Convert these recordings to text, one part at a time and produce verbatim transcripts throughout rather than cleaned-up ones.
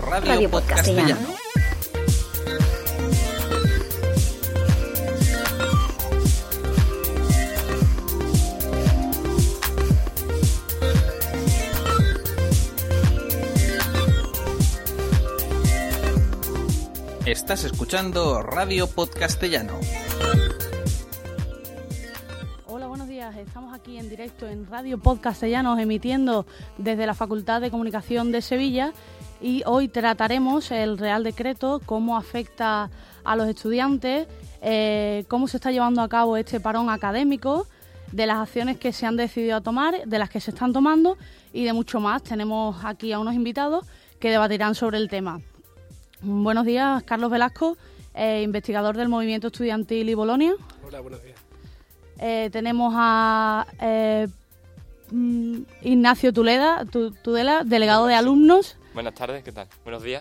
Radio, Radio Podcastellano. Estás escuchando Radio Podcastellano. Hola, buenos días. Estamos aquí en directo en Radio Podcastellano, emitiendo desde la Facultad de Comunicación de Sevilla, y hoy trataremos el Real Decreto, cómo afecta a los estudiantes, eh, cómo se está llevando a cabo este parón académico, de las acciones que se han decidido tomar, de las que se están tomando y de mucho más. Tenemos aquí a unos invitados que debatirán sobre el tema. Buenos días, Carlos Velasco, eh, investigador del Movimiento Estudiantil y Bolonia. Hola, buenos días. Eh, tenemos a eh, Ignacio Tuleda, Tudela, delegado de alumnos. Buenas tardes, ¿qué tal? Buenos días.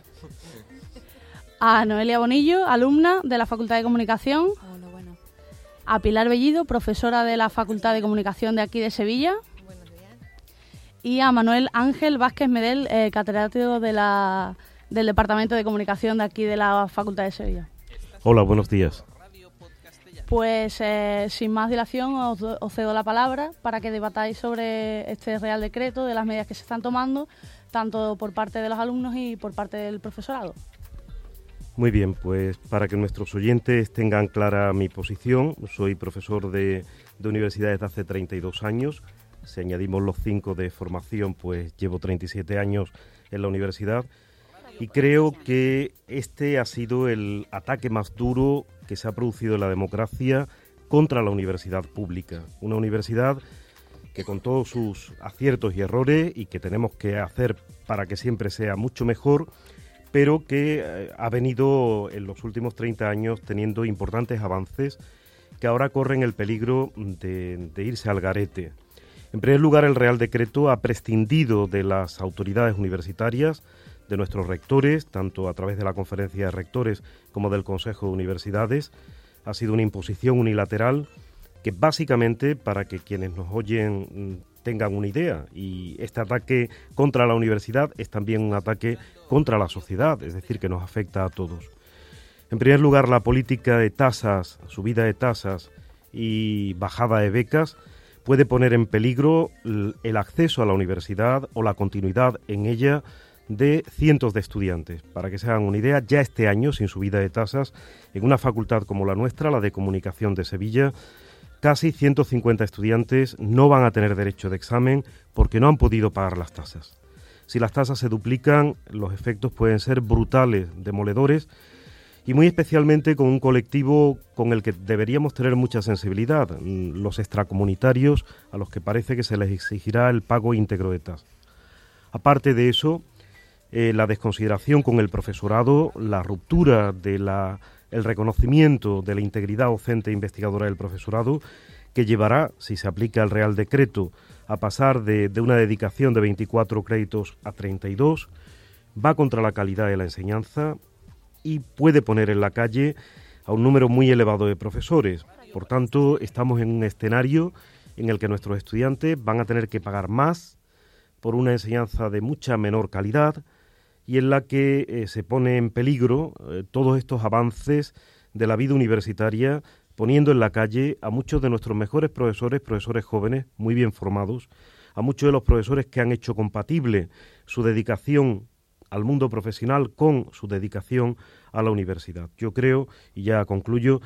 A Noelia Bonillo, alumna de la Facultad de Comunicación. Hola, bueno. A Pilar Bellido, profesora de la Facultad de Comunicación de aquí de Sevilla. Buenos días. Y a Manuel Ángel Vázquez Medel, eh, catedrático de la, del Departamento de Comunicación de aquí de la Facultad de Sevilla. Hola, buenos días. Pues eh, sin más dilación os, os cedo la palabra para que debatáis sobre este Real Decreto, de las medidas que se están tomando, tanto por parte de los alumnos y por parte del profesorado. Muy bien, pues para que nuestros oyentes tengan clara mi posición, soy profesor de, de universidad desde hace treinta y dos años. Si añadimos los cinco de formación, pues llevo treinta y siete años en la universidad. Y creo que este ha sido el ataque más duro que se ha producido en la democracia contra la universidad pública. Una universidad que, con todos sus aciertos y errores, y que tenemos que hacer para que siempre sea mucho mejor, pero que eh, ha venido en los últimos treinta años teniendo importantes avances que ahora corren el peligro de, de irse al garete. En primer lugar, el Real Decreto ha prescindido de las autoridades universitarias, de nuestros rectores, tanto a través de la Conferencia de Rectores como del Consejo de Universidades. Ha sido una imposición unilateral que básicamente, para que quienes nos oyen tengan una idea, y este ataque contra la universidad es también un ataque contra la sociedad, es decir, que nos afecta a todos. En primer lugar, la política de tasas, subida de tasas y bajada de becas puede poner en peligro el acceso a la universidad o la continuidad en ella de cientos de estudiantes. Para que se hagan una idea, ya este año, sin subida de tasas, en una facultad como la nuestra, la de Comunicación de Sevilla, casi ciento cincuenta estudiantes no van a tener derecho de examen porque no han podido pagar las tasas. Si las tasas se duplican, los efectos pueden ser brutales, demoledores, y muy especialmente con un colectivo con el que deberíamos tener mucha sensibilidad, los extracomunitarios, a los que parece que se les exigirá el pago íntegro de tasas. Aparte de eso, Eh, la desconsideración con el profesorado, la ruptura del reconocimiento de la integridad docente e investigadora del profesorado, que llevará, si se aplica el Real Decreto, a pasar de, de una dedicación de veinticuatro créditos a treinta y dos, va contra la calidad de la enseñanza y puede poner en la calle a un número muy elevado de profesores. Por tanto, estamos en un escenario en el que nuestros estudiantes van a tener que pagar más por una enseñanza de mucha menor calidad, y en la que eh, se pone en peligro eh, todos estos avances de la vida universitaria, poniendo en la calle a muchos de nuestros mejores profesores, profesores jóvenes, muy bien formados, a muchos de los profesores que han hecho compatible su dedicación al mundo profesional con su dedicación a la universidad. Yo creo, y ya concluyo,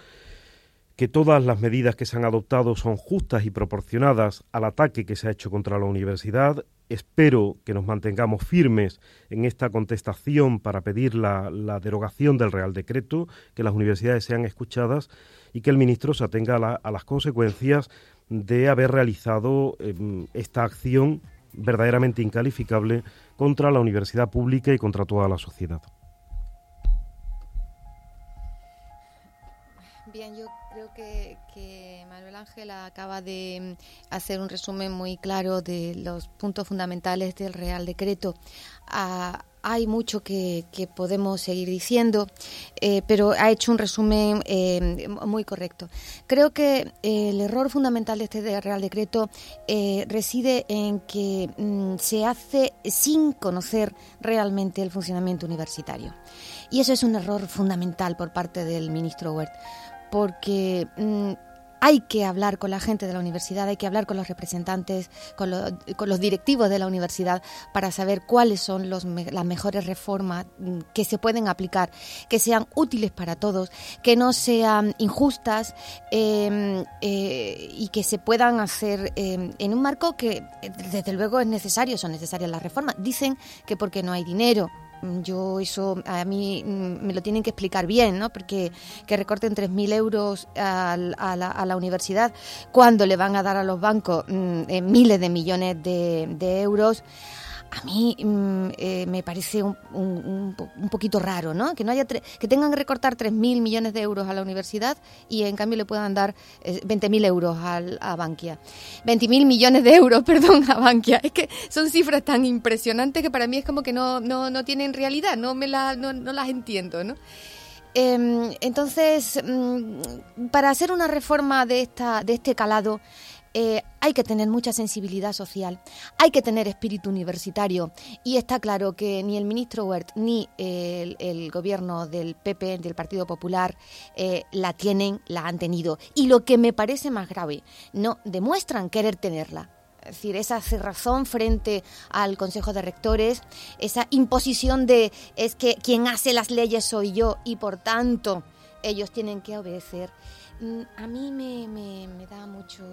que todas las medidas que se han adoptado son justas y proporcionadas al ataque que se ha hecho contra la universidad. Espero que nos mantengamos firmes en esta contestación para pedir la, la derogación del Real Decreto, que las universidades sean escuchadas y que el ministro se atenga a, la, a las consecuencias de haber realizado eh, esta acción verdaderamente incalificable contra la universidad pública y contra toda la sociedad. Bien, yo creo que, que Manuel Ángel acaba de hacer un resumen muy claro de los puntos fundamentales del Real Decreto. Ah, hay mucho que, que podemos seguir diciendo, eh, pero ha hecho un resumen eh, muy correcto. Creo que eh, el error fundamental de este Real Decreto eh, reside en que mm, se hace sin conocer realmente el funcionamiento universitario. Y eso es un error fundamental por parte del ministro Wert, porque mmm, hay que hablar con la gente de la universidad, hay que hablar con los representantes, con, lo, con los directivos de la universidad para saber cuáles son los, las mejores reformas que se pueden aplicar, que sean útiles para todos, que no sean injustas eh, eh, y que se puedan hacer eh, en un marco que desde luego es necesario, son necesarias las reformas. Dicen que porque no hay dinero. Yo eso a mí me lo tienen que explicar bien, ¿no? Porque que recorten tres mil euros a, a, la, a la universidad cuando le van a dar a los bancos eh, miles de millones de, de euros, a mí eh, me parece un, un, un poquito raro, ¿no? Que no haya tre- que tengan que recortar tres mil millones de euros a la universidad y en cambio le puedan dar eh, veinte mil euros al, a Bankia. veinte mil millones de euros, perdón, a Bankia. Es que son cifras tan impresionantes que para mí es como que no, no, no tienen realidad, no, me la, no, no las entiendo, ¿no? Eh, entonces, mm, para hacer una reforma de, esta, de este calado, Eh, hay que tener mucha sensibilidad social, hay que tener espíritu universitario y está claro que ni el ministro Wert ni el, el gobierno del P P, del Partido Popular, eh, la tienen, la han tenido. Y lo que me parece más grave, no demuestran querer tenerla. Es decir, esa cerrazón frente al Consejo de Rectores, esa imposición de es que quien hace las leyes soy yo y por tanto ellos tienen que obedecer. A mí me, me, me da mucho...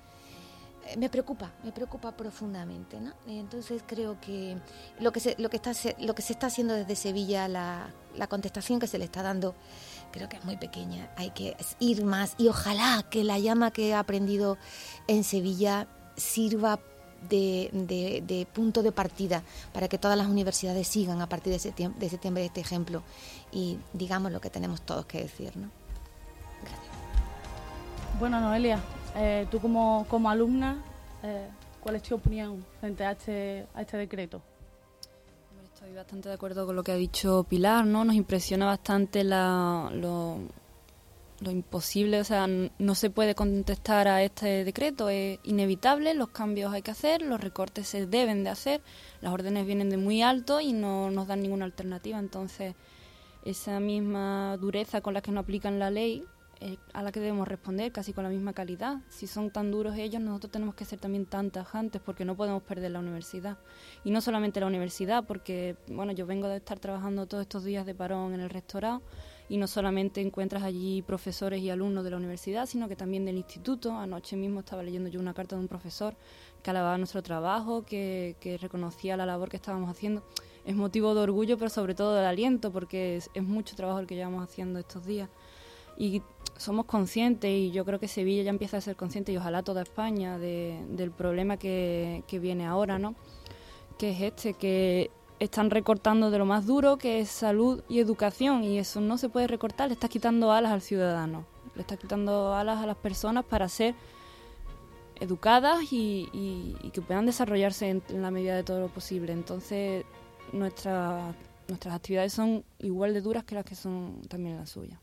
Me preocupa, me preocupa profundamente, ¿no? Entonces creo que lo que se, lo que está, lo que se está haciendo desde Sevilla, la, la contestación que se le está dando, creo que es muy pequeña. Hay que ir más y ojalá que la llama que he aprendido en Sevilla sirva de, de, de punto de partida para que todas las universidades sigan a partir de septiembre, de septiembre este ejemplo y digamos lo que tenemos todos que decir, ¿no? Gracias. Bueno, Noelia, eh, tú como, como alumna, eh, ¿cuál es tu opinión frente a este, a este decreto? Estoy bastante de acuerdo con lo que ha dicho Pilar, ¿no? Nos impresiona bastante la, lo, lo imposible, o sea, no se puede contestar a este decreto, es inevitable, los cambios hay que hacer, los recortes se deben de hacer, las órdenes vienen de muy alto y no nos dan ninguna alternativa, entonces esa misma dureza con la que no aplican la ley, Eh, a la que debemos responder casi con la misma calidad. Si son tan duros ellos, nosotros tenemos que ser también tan tajantes porque no podemos perder la universidad. Y no solamente la universidad, porque bueno, yo vengo de estar trabajando todos estos días de parón en el rectorado y no solamente encuentras allí profesores y alumnos de la universidad, sino que también del instituto. Anoche mismo estaba leyendo yo una carta de un profesor que alababa nuestro trabajo, que, que reconocía la labor que estábamos haciendo. Es motivo de orgullo, pero sobre todo de aliento, porque es, es mucho trabajo el que llevamos haciendo estos días. Y somos conscientes, y yo creo que Sevilla ya empieza a ser consciente, y ojalá toda España, de, del problema que, que viene ahora, ¿no? Que es este, que están recortando de lo más duro, que es salud y educación, y eso no se puede recortar, le está quitando alas al ciudadano, le está quitando alas a las personas para ser educadas y, y, y que puedan desarrollarse en, en la medida de todo lo posible. Entonces, nuestra, nuestras actividades son igual de duras que las que son también las suyas.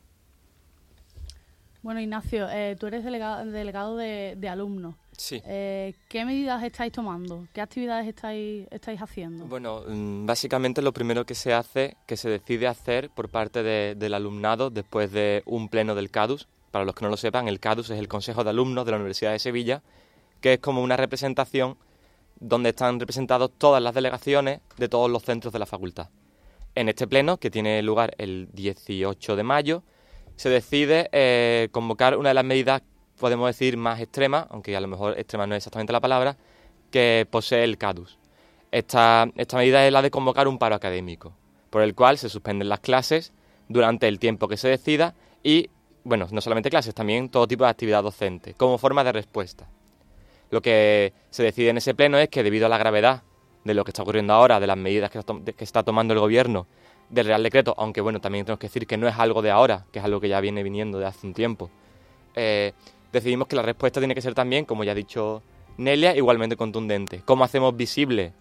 Bueno, Ignacio, eh, tú eres delegado, delegado de, de alumnos. Sí. Eh, ¿Qué medidas estáis tomando? ¿Qué actividades estáis, estáis haciendo? Bueno, básicamente lo primero que se hace, que se decide hacer por parte de, del alumnado después de un pleno del CADUS. Para los que no lo sepan, el CADUS es el Consejo de Alumnos de la Universidad de Sevilla, que es como una representación donde están representados todas las delegaciones de todos los centros de la facultad. En este pleno, que tiene lugar el dieciocho de mayo, se decide eh, convocar una de las medidas, podemos decir, más extremas, aunque a lo mejor extrema no es exactamente la palabra, que posee el CADUS. Esta, esta medida es la de convocar un paro académico, por el cual se suspenden las clases durante el tiempo que se decida y, bueno, no solamente clases, también todo tipo de actividad docente, como forma de respuesta. Lo que se decide en ese pleno es que, debido a la gravedad de lo que está ocurriendo ahora, de las medidas que, que está tomando el Gobierno, del Real Decreto, aunque bueno, también tenemos que decir que no es algo de ahora, que es algo que ya viene viniendo de hace un tiempo, eh, decidimos que la respuesta tiene que ser también, como ya ha dicho Nelia, igualmente contundente. ¿Cómo hacemos visible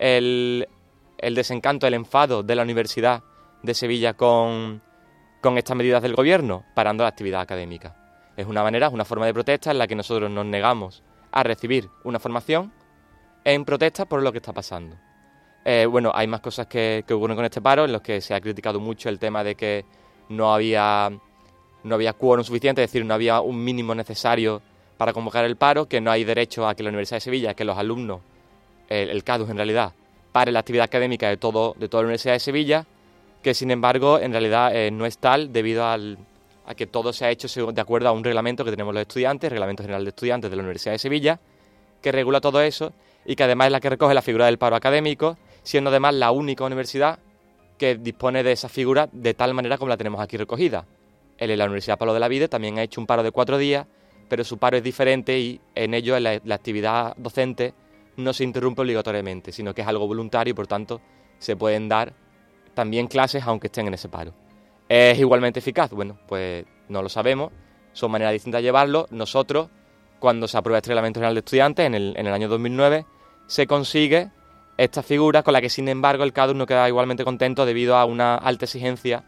el, el desencanto, el enfado de la Universidad de Sevilla con, con estas medidas del gobierno? Parando la actividad académica. Es una manera, es una forma de protesta en la que nosotros nos negamos a recibir una formación en protesta por lo que está pasando. Eh, bueno, hay más cosas que, que ocurren con este paro, en los que se ha criticado mucho el tema de que no había, no había quórum suficiente, es decir, no había un mínimo necesario para convocar el paro, que no hay derecho a que la Universidad de Sevilla, que los alumnos, el, el CADUS en realidad, pare la actividad académica de, todo, de toda la Universidad de Sevilla, que sin embargo en realidad eh, no es tal debido al, a que todo se ha hecho de acuerdo a un reglamento que tenemos los estudiantes, el Reglamento General de Estudiantes de la Universidad de Sevilla, que regula todo eso y que además es la que recoge la figura del paro académico, siendo además la única universidad que dispone de esa figura de tal manera como la tenemos aquí recogida. El, la Universidad Pablo de la Vide también ha hecho un paro de cuatro días, pero su paro es diferente y en ello la, la actividad docente no se interrumpe obligatoriamente, sino que es algo voluntario y por tanto se pueden dar también clases aunque estén en ese paro. ¿Es igualmente eficaz? Bueno, pues no lo sabemos, son maneras distintas de llevarlo. Nosotros, cuando se aprueba este Reglamento General de Estudiantes en el, en el año dos mil nueve, se consigue esta figura con la que sin embargo el CADUS no queda igualmente contento debido a una alta exigencia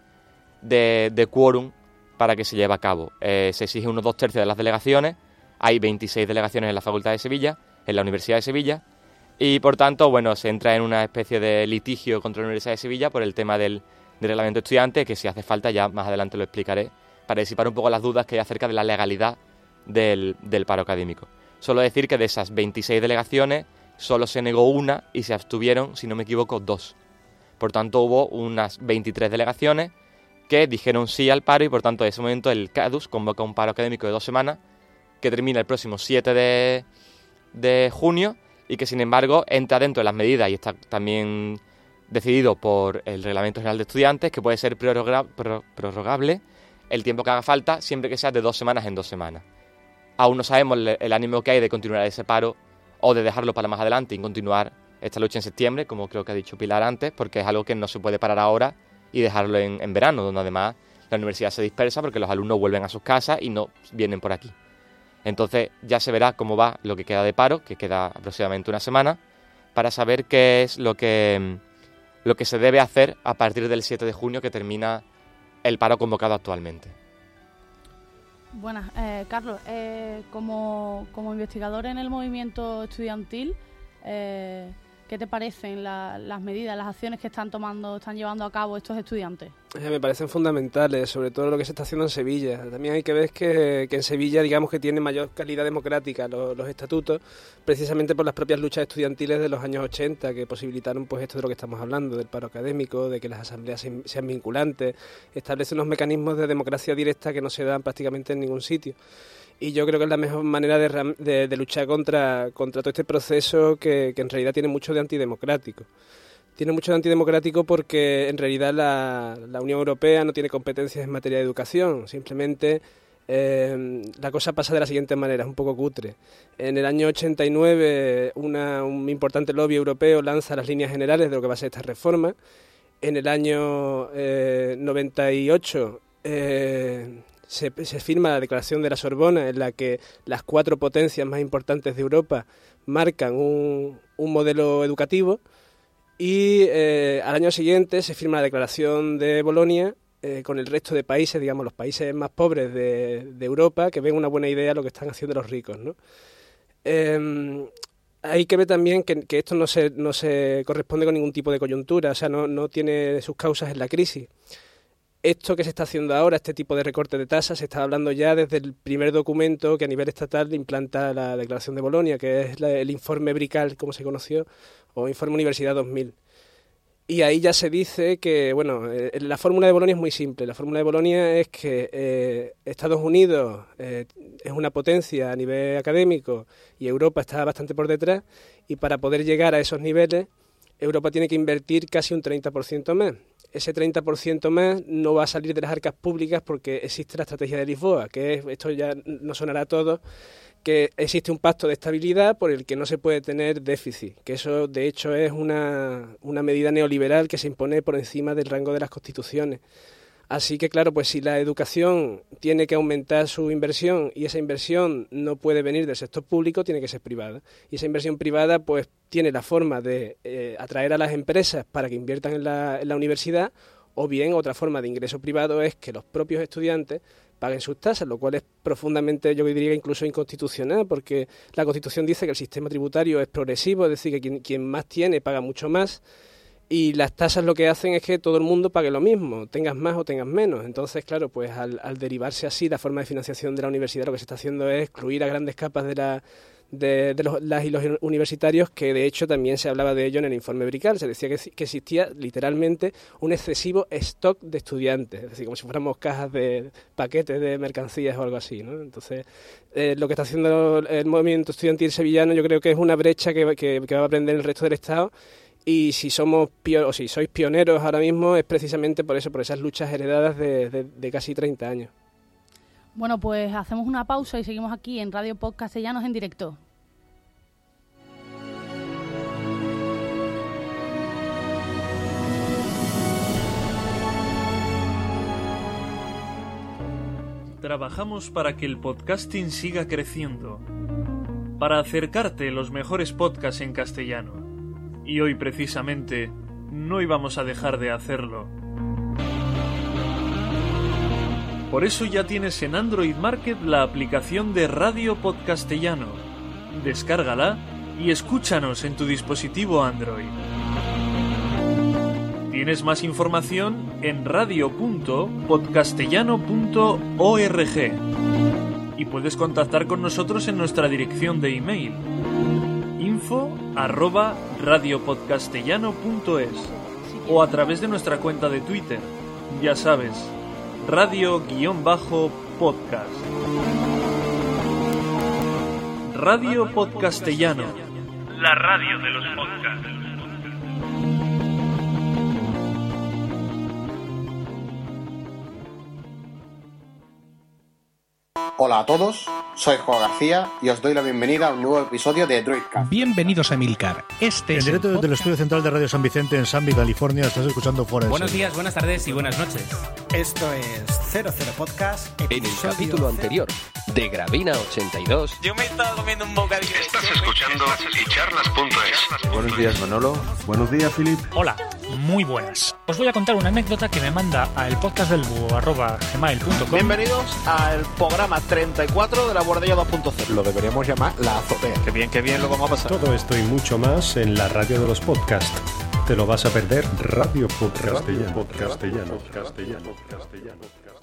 de, de quórum para que se lleve a cabo. Eh, se exige unos dos tercios de las delegaciones, hay veintiséis delegaciones en la Facultad de Sevilla, en la Universidad de Sevilla, y por tanto, bueno, se entra en una especie de litigio contra la Universidad de Sevilla por el tema del, del reglamento de estudiantes, que si hace falta ya más adelante lo explicaré, para disipar un poco las dudas que hay acerca de la legalidad del, del paro académico. Solo decir que de esas veintiséis delegaciones solo se negó una y se abstuvieron, si no me equivoco, dos. Por tanto, hubo unas veintitrés delegaciones que dijeron sí al paro y por tanto en ese momento el CADUS convoca un paro académico de dos semanas que termina el próximo siete de, de junio y que sin embargo entra dentro de las medidas y está también decidido por el Reglamento General de Estudiantes, que puede ser prorroga, pro, prorrogable el tiempo que haga falta siempre que sea de dos semanas en dos semanas. Aún no sabemos el, el ánimo que hay de continuar ese paro o de dejarlo para más adelante y continuar esta lucha en septiembre, como creo que ha dicho Pilar antes, porque es algo que no se puede parar ahora y dejarlo en, en verano, donde además la universidad se dispersa porque los alumnos vuelven a sus casas y no vienen por aquí. Entonces ya se verá cómo va lo que queda de paro, que queda aproximadamente una semana, para saber qué es lo que, lo que se debe hacer a partir del siete de junio, que termina el paro convocado actualmente. Buenas, eh, Carlos, eh, como, como investigador en el movimiento estudiantil, eh, ¿qué te parecen la, las medidas, las acciones que están tomando, están llevando a cabo estos estudiantes? Eh, me parecen fundamentales, sobre todo lo que se está haciendo en Sevilla. También hay que ver que, que en Sevilla, digamos que tiene mayor calidad democrática los, los estatutos, precisamente por las propias luchas estudiantiles de los años ochenta, que posibilitaron pues esto de lo que estamos hablando, del paro académico, de que las asambleas sean, sean vinculantes, establecen unos mecanismos de democracia directa que no se dan prácticamente en ningún sitio. Y yo creo que es la mejor manera de, de, de luchar contra, contra todo este proceso que, que en realidad tiene mucho de antidemocrático. Tiene mucho de antidemocrático porque en realidad la, la Unión Europea no tiene competencias en materia de educación. Simplemente eh, la cosa pasa de la siguiente manera, es un poco cutre. En el año ochenta y nueve una, un importante lobby europeo lanza las líneas generales de lo que va a ser esta reforma. En el año eh, noventa y ocho eh, se, se firma la Declaración de la Sorbona, en la que las cuatro potencias más importantes de Europa marcan un, un modelo educativo. Y eh, al año siguiente se firma la Declaración de Bolonia eh, con el resto de países, digamos los países más pobres de, de Europa, que ven una buena idea lo que están haciendo los ricos, ¿no? Eh, hay que ver también que, que esto no se, no se corresponde con ningún tipo de coyuntura, o sea, no, no tiene sus causas en la crisis. Esto que se está haciendo ahora, este tipo de recorte de tasas, se está hablando ya desde el primer documento que a nivel estatal implanta la Declaración de Bolonia, que es la, el informe Brical, como se conoció, o Informe Universidad dos mil. Y ahí ya se dice que, bueno, eh, la fórmula de Bolonia es muy simple. La fórmula de Bolonia es que eh, Estados Unidos eh, es una potencia a nivel académico y Europa está bastante por detrás, y para poder llegar a esos niveles, Europa tiene que invertir casi un treinta por ciento más. Ese treinta por ciento más no va a salir de las arcas públicas porque existe la estrategia de Lisboa, que es, esto ya no sonará a todos, que existe un pacto de estabilidad por el que no se puede tener déficit, que eso de hecho es una, una medida neoliberal que se impone por encima del rango de las constituciones. Así que, claro, pues si la educación tiene que aumentar su inversión y esa inversión no puede venir del sector público, tiene que ser privada. Y esa inversión privada, pues, tiene la forma de eh, atraer a las empresas para que inviertan en la, en la universidad, o bien otra forma de ingreso privado es que los propios estudiantes paguen sus tasas, lo cual es profundamente, yo diría, incluso inconstitucional, porque la Constitución dice que el sistema tributario es progresivo, es decir, que quien, quien más tiene paga mucho más, y las tasas lo que hacen es que todo el mundo pague lo mismo, tengas más o tengas menos. Entonces, claro, pues al, al derivarse así la forma de financiación de la universidad, lo que se está haciendo es excluir a grandes capas de la de, de los, las y los universitarios, que de hecho también se hablaba de ello en el informe Brical. Se decía que, que existía literalmente un excesivo stock de estudiantes, es decir, como si fuéramos cajas de paquetes de mercancías o algo así, ¿no? Entonces, eh, lo que está haciendo el movimiento estudiantil sevillano, yo creo que es una brecha que, que, que va a aprender el resto del Estado. Y si somos pio- o si sois pioneros ahora mismo es precisamente por eso, por esas luchas heredadas de, de, de casi treinta años. Bueno, pues hacemos una pausa y seguimos aquí en Radio Podcast Castellanos en directo. Trabajamos para que el podcasting siga creciendo, para acercarte los mejores podcasts en castellano. Y hoy precisamente no íbamos a dejar de hacerlo. Por eso ya tienes en Android Market la aplicación de Radio Podcastellano. Descárgala y escúchanos en tu dispositivo Android. Tienes más información en radio punto podcastellano punto org y puedes contactar con nosotros en nuestra dirección de email info arroba radiopodcastellano punto es o a través de nuestra cuenta de Twitter, ya sabes, radio-podcast. Radio Podcastellano, la radio de los podcasts. Hola a todos, soy Juan García y os doy la bienvenida a un nuevo episodio de Droidcast. Bienvenidos a Emilcar. Este en es directo el desde el estudio central de Radio San Vicente en Sanby, California. Estás escuchando Fuera de Buenos Serie. días, buenas tardes y buenas noches. Esto es cero cero Podcast. En el capítulo anterior de Gravina ochenta y dos. Yo me estaba comiendo un bocadillo. Estás escuchando icharlas punto es. Buenos días, Manolo. Buenos días, Filip. Hola, muy buenas. Os voy a contar una anécdota que me manda a elpodcastdelbúho arroba gmail punto com. Bienvenidos al programa treinta y cuatro de la Guardilla dos punto cero. Lo deberíamos llamar La Azotea. Qué bien, qué bien lo vamos a pasar. Todo esto y mucho más en la radio de los podcasts. Te lo vas a perder. Radio Podcastellano. Podcastellano. Castellano. Castellano.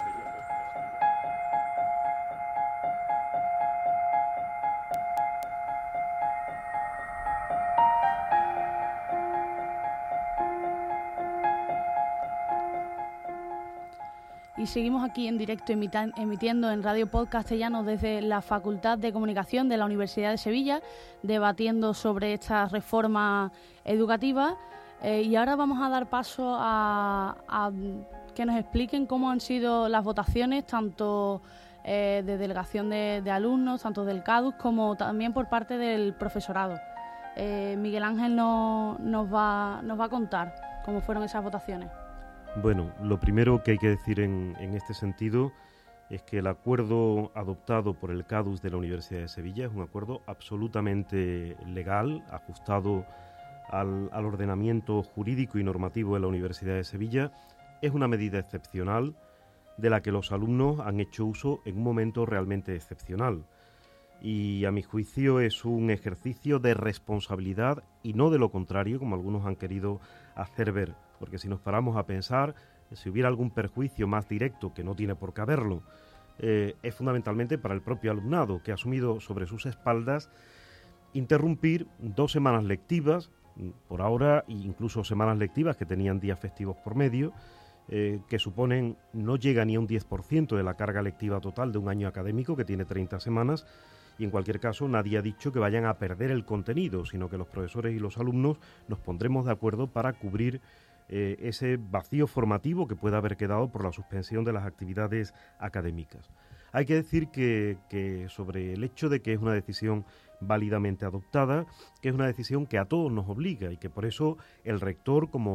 Y seguimos aquí en directo emita- emitiendo en Radio Podcast Castellano desde la Facultad de Comunicación de la Universidad de Sevilla, debatiendo sobre esta reforma educativa. Eh, y ahora vamos a dar paso a, a que nos expliquen cómo han sido las votaciones, tanto eh, de delegación de, de alumnos, tanto del CADUS como también por parte del profesorado. Eh, Miguel Ángel no, nos, va, nos va a contar cómo fueron esas votaciones. Bueno, lo primero que hay que decir en, en este sentido es que el acuerdo adoptado por el CADUS de la Universidad de Sevilla es un acuerdo absolutamente legal, ajustado al, al ordenamiento jurídico y normativo de la Universidad de Sevilla. Es una medida excepcional de la que los alumnos han hecho uso en un momento realmente excepcional. Y a mi juicio es un ejercicio de responsabilidad y no de lo contrario, como algunos han querido hacer ver. Porque si nos paramos a pensar, si hubiera algún perjuicio más directo, que no tiene por qué haberlo, eh, es fundamentalmente para el propio alumnado, que ha asumido sobre sus espaldas interrumpir dos semanas lectivas, por ahora, incluso semanas lectivas que tenían días festivos por medio, eh, que suponen, no llega ni a un diez por ciento de la carga lectiva total de un año académico, que tiene treinta semanas, y en cualquier caso nadie ha dicho que vayan a perder el contenido, sino que los profesores y los alumnos nos pondremos de acuerdo para cubrir Eh, ese vacío formativo que pueda haber quedado por la suspensión de las actividades académicas. Hay que decir que, que sobre el hecho de que es una decisión válidamente adoptada, que es una decisión que a todos nos obliga y que por eso el rector, como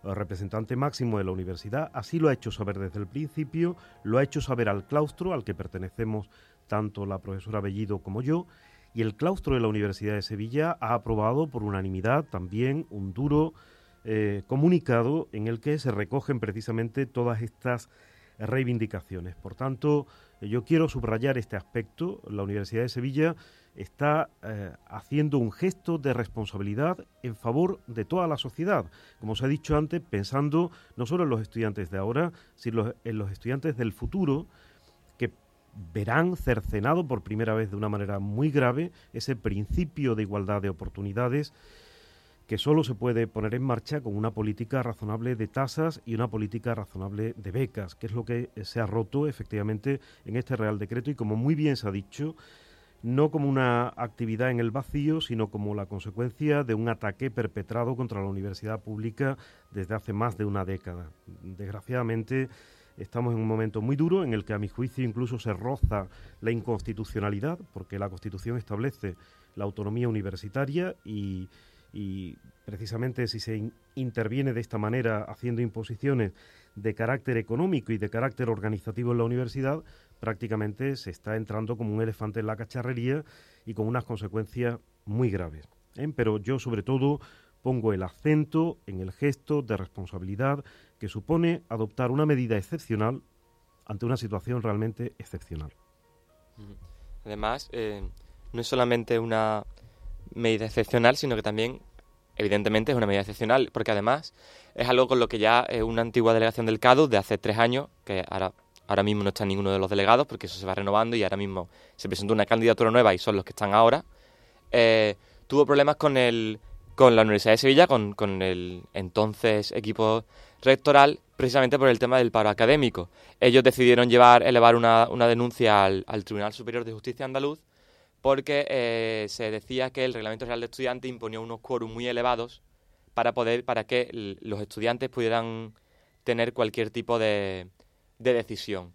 representante máximo de la universidad, así lo ha hecho saber desde el principio, lo ha hecho saber al claustro al que pertenecemos tanto la profesora Bellido como yo, y el claustro de la Universidad de Sevilla ha aprobado por unanimidad también un duro eh, comunicado en el que se recogen precisamente todas estas reivindicaciones. Por tanto, yo quiero subrayar este aspecto. La Universidad de Sevilla está eh, haciendo un gesto de responsabilidad en favor de toda la sociedad, como os he dicho antes, pensando no solo en los estudiantes de ahora, sino en los estudiantes del futuro, que verán cercenado por primera vez de una manera muy grave ese principio de igualdad de oportunidades que solo se puede poner en marcha con una política razonable de tasas y una política razonable de becas, que es lo que se ha roto efectivamente en este Real Decreto y, como muy bien se ha dicho, no como una actividad en el vacío, sino como la consecuencia de un ataque perpetrado contra la universidad pública desde hace más de una década. Desgraciadamente, estamos en un momento muy duro en el que, a mi juicio, incluso se roza la inconstitucionalidad, porque la Constitución establece la autonomía universitaria y, y precisamente si se in- interviene de esta manera haciendo imposiciones de carácter económico y de carácter organizativo en la universidad, prácticamente se está entrando como un elefante en la cacharrería y con unas consecuencias muy graves, ¿eh? Pero yo, sobre todo, pongo el acento en el gesto de responsabilidad que supone adoptar una medida excepcional ante una situación realmente excepcional. Además, eh, no es solamente una medida excepcional, sino que también, evidentemente, es una medida excepcional, porque además es algo con lo que ya eh, una antigua delegación del CADUS de hace tres años, que ahora, ahora mismo no está ninguno de los delegados, porque eso se va renovando y ahora mismo se presentó una candidatura nueva y son los que están ahora, eh, tuvo problemas con el con la Universidad de Sevilla, con, con el entonces equipo rectoral, precisamente por el tema del paro académico. Ellos decidieron llevar elevar una, una denuncia al, al Tribunal Superior de Justicia andaluz porque eh, se decía que el Reglamento General de Estudiantes imponía unos quórum muy elevados para poder para que l- los estudiantes pudieran tener cualquier tipo de, de decisión.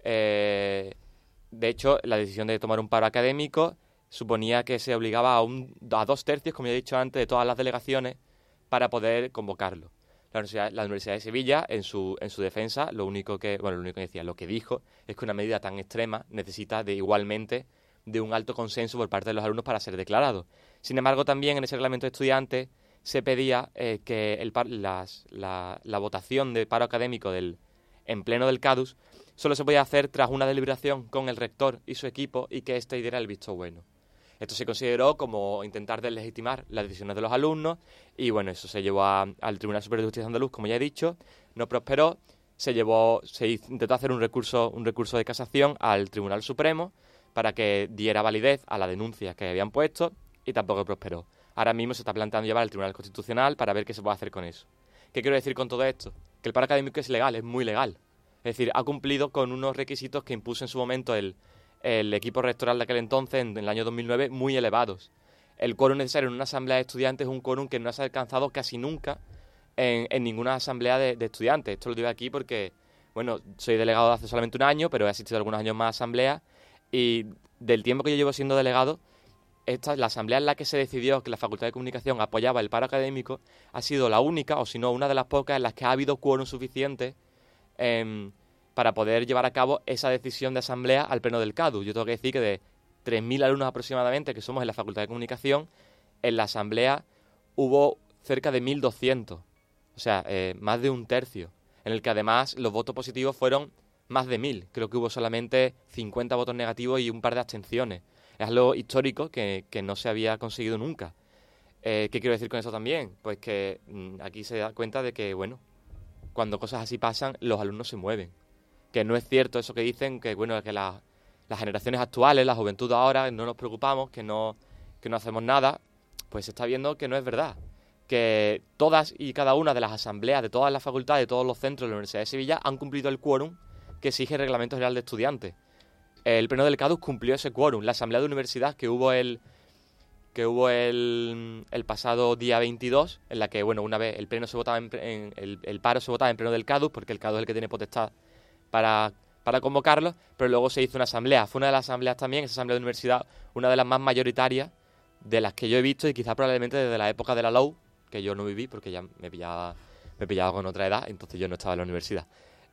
Eh, de hecho, la decisión de tomar un paro académico suponía que se obligaba a, un, a dos tercios, como ya he dicho antes, de todas las delegaciones para poder convocarlo. La Universidad, la Universidad de Sevilla, en su, en su defensa, lo único que, bueno, lo único que decía, lo que dijo es que una medida tan extrema necesita de igualmente de un alto consenso por parte de los alumnos para ser declarado. Sin embargo, también en ese reglamento de estudiantes se pedía eh, que el par, las, la, la votación de paro académico del, en pleno del CADUS solo se podía hacer tras una deliberación con el rector y su equipo y que éste diera el visto bueno. Esto se consideró como intentar deslegitimar las decisiones de los alumnos y, bueno, eso se llevó a, al Tribunal Superior de Justicia andaluz, como ya he dicho, no prosperó, se llevó, se hizo, intentó hacer un recurso, un recurso de casación al Tribunal Supremo para que diera validez a la denuncia que habían puesto y tampoco prosperó. Ahora mismo se está planteando llevar al Tribunal Constitucional para ver qué se puede hacer con eso. ¿Qué quiero decir con todo esto? Que el paro académico es legal, es muy legal. Es decir, ha cumplido con unos requisitos que impuso en su momento el el equipo rectoral de aquel entonces, en, en el año dos mil nueve, muy elevados. El quórum necesario en una asamblea de estudiantes es un quórum que no se ha alcanzado casi nunca en, en ninguna asamblea de, de estudiantes. Esto lo digo aquí porque, bueno, soy delegado hace solamente un año, pero he asistido algunos años más a asambleas y del tiempo que yo llevo siendo delegado, esta, la asamblea en la que se decidió que la Facultad de Comunicación apoyaba el paro académico ha sido la única, o si no, una de las pocas en las que ha habido quórum suficiente eh, para poder llevar a cabo esa decisión de asamblea al pleno del CADUS. Yo tengo que decir que de tres mil alumnos aproximadamente que somos en la Facultad de Comunicación, en la asamblea hubo cerca de mil doscientos, o sea, eh, más de un tercio, en el que además los votos positivos fueron más de mil. Creo que hubo solamente cincuenta votos negativos y un par de abstenciones. Es algo histórico que, que no se había conseguido nunca. Eh, ¿Qué quiero decir con eso también? Pues que mmm, aquí se da cuenta de que, bueno, cuando cosas así pasan, los alumnos se mueven. Que no es cierto eso que dicen, que bueno, que la, las generaciones actuales, la juventud ahora, no nos preocupamos, que no, que no hacemos nada, pues se está viendo que no es verdad. Que todas y cada una de las asambleas de todas las facultades, de todos los centros de la Universidad de Sevilla han cumplido el quórum que exige el Reglamento General de Estudiantes. El pleno del CADUS cumplió ese quórum. La asamblea de universidad que hubo el que hubo el, el pasado día veintidós, en la que, bueno, una vez el pleno se votaba en, en el, el paro se votaba en pleno del CADUS, porque el CADUS es el que tiene potestad Para, para convocarlo, pero luego se hizo una asamblea. Fue una de las asambleas también, esa asamblea de universidad, una de las más mayoritarias de las que yo he visto y quizá probablemente desde la época de la L O U, que yo no viví porque ya me pillaba me pillaba con otra edad, entonces yo no estaba en la universidad.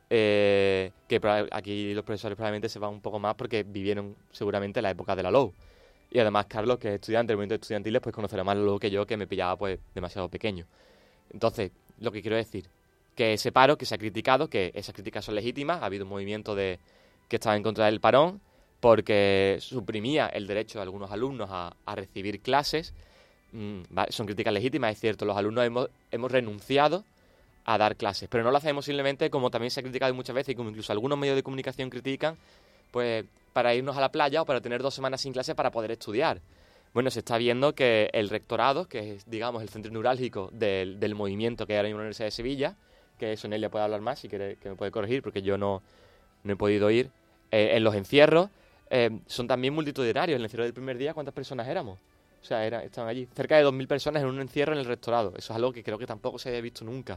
Eh, que aquí los profesores probablemente se van un poco más porque vivieron seguramente la época de la L O U. Y además Carlos, que es estudiante del movimiento estudiantil, pues conocerá más la L O U que yo, que me pillaba pues demasiado pequeño. Entonces, lo que quiero decir, que ese paro que se ha criticado, que esas críticas son legítimas, ha habido un movimiento de que estaba en contra del parón porque suprimía el derecho de algunos alumnos a, a recibir clases. Mm, vale, son críticas legítimas, es cierto, los alumnos hemos, hemos renunciado a dar clases, pero no lo hacemos simplemente, como también se ha criticado muchas veces y como incluso algunos medios de comunicación critican, pues para irnos a la playa o para tener dos semanas sin clases para poder estudiar. Bueno, se está viendo que el rectorado, que es, digamos, el centro neurálgico del, del movimiento que hay ahora en la Universidad de Sevilla, que eso en él le puede hablar más si quiere, que me puede corregir, porque yo no, no he podido ir, eh, en los encierros eh, son también multitudinarios. En el encierro del primer día, ¿cuántas personas éramos? O sea, era, estaban allí cerca de dos mil personas en un encierro en el rectorado. Eso es algo que creo que tampoco se había visto nunca.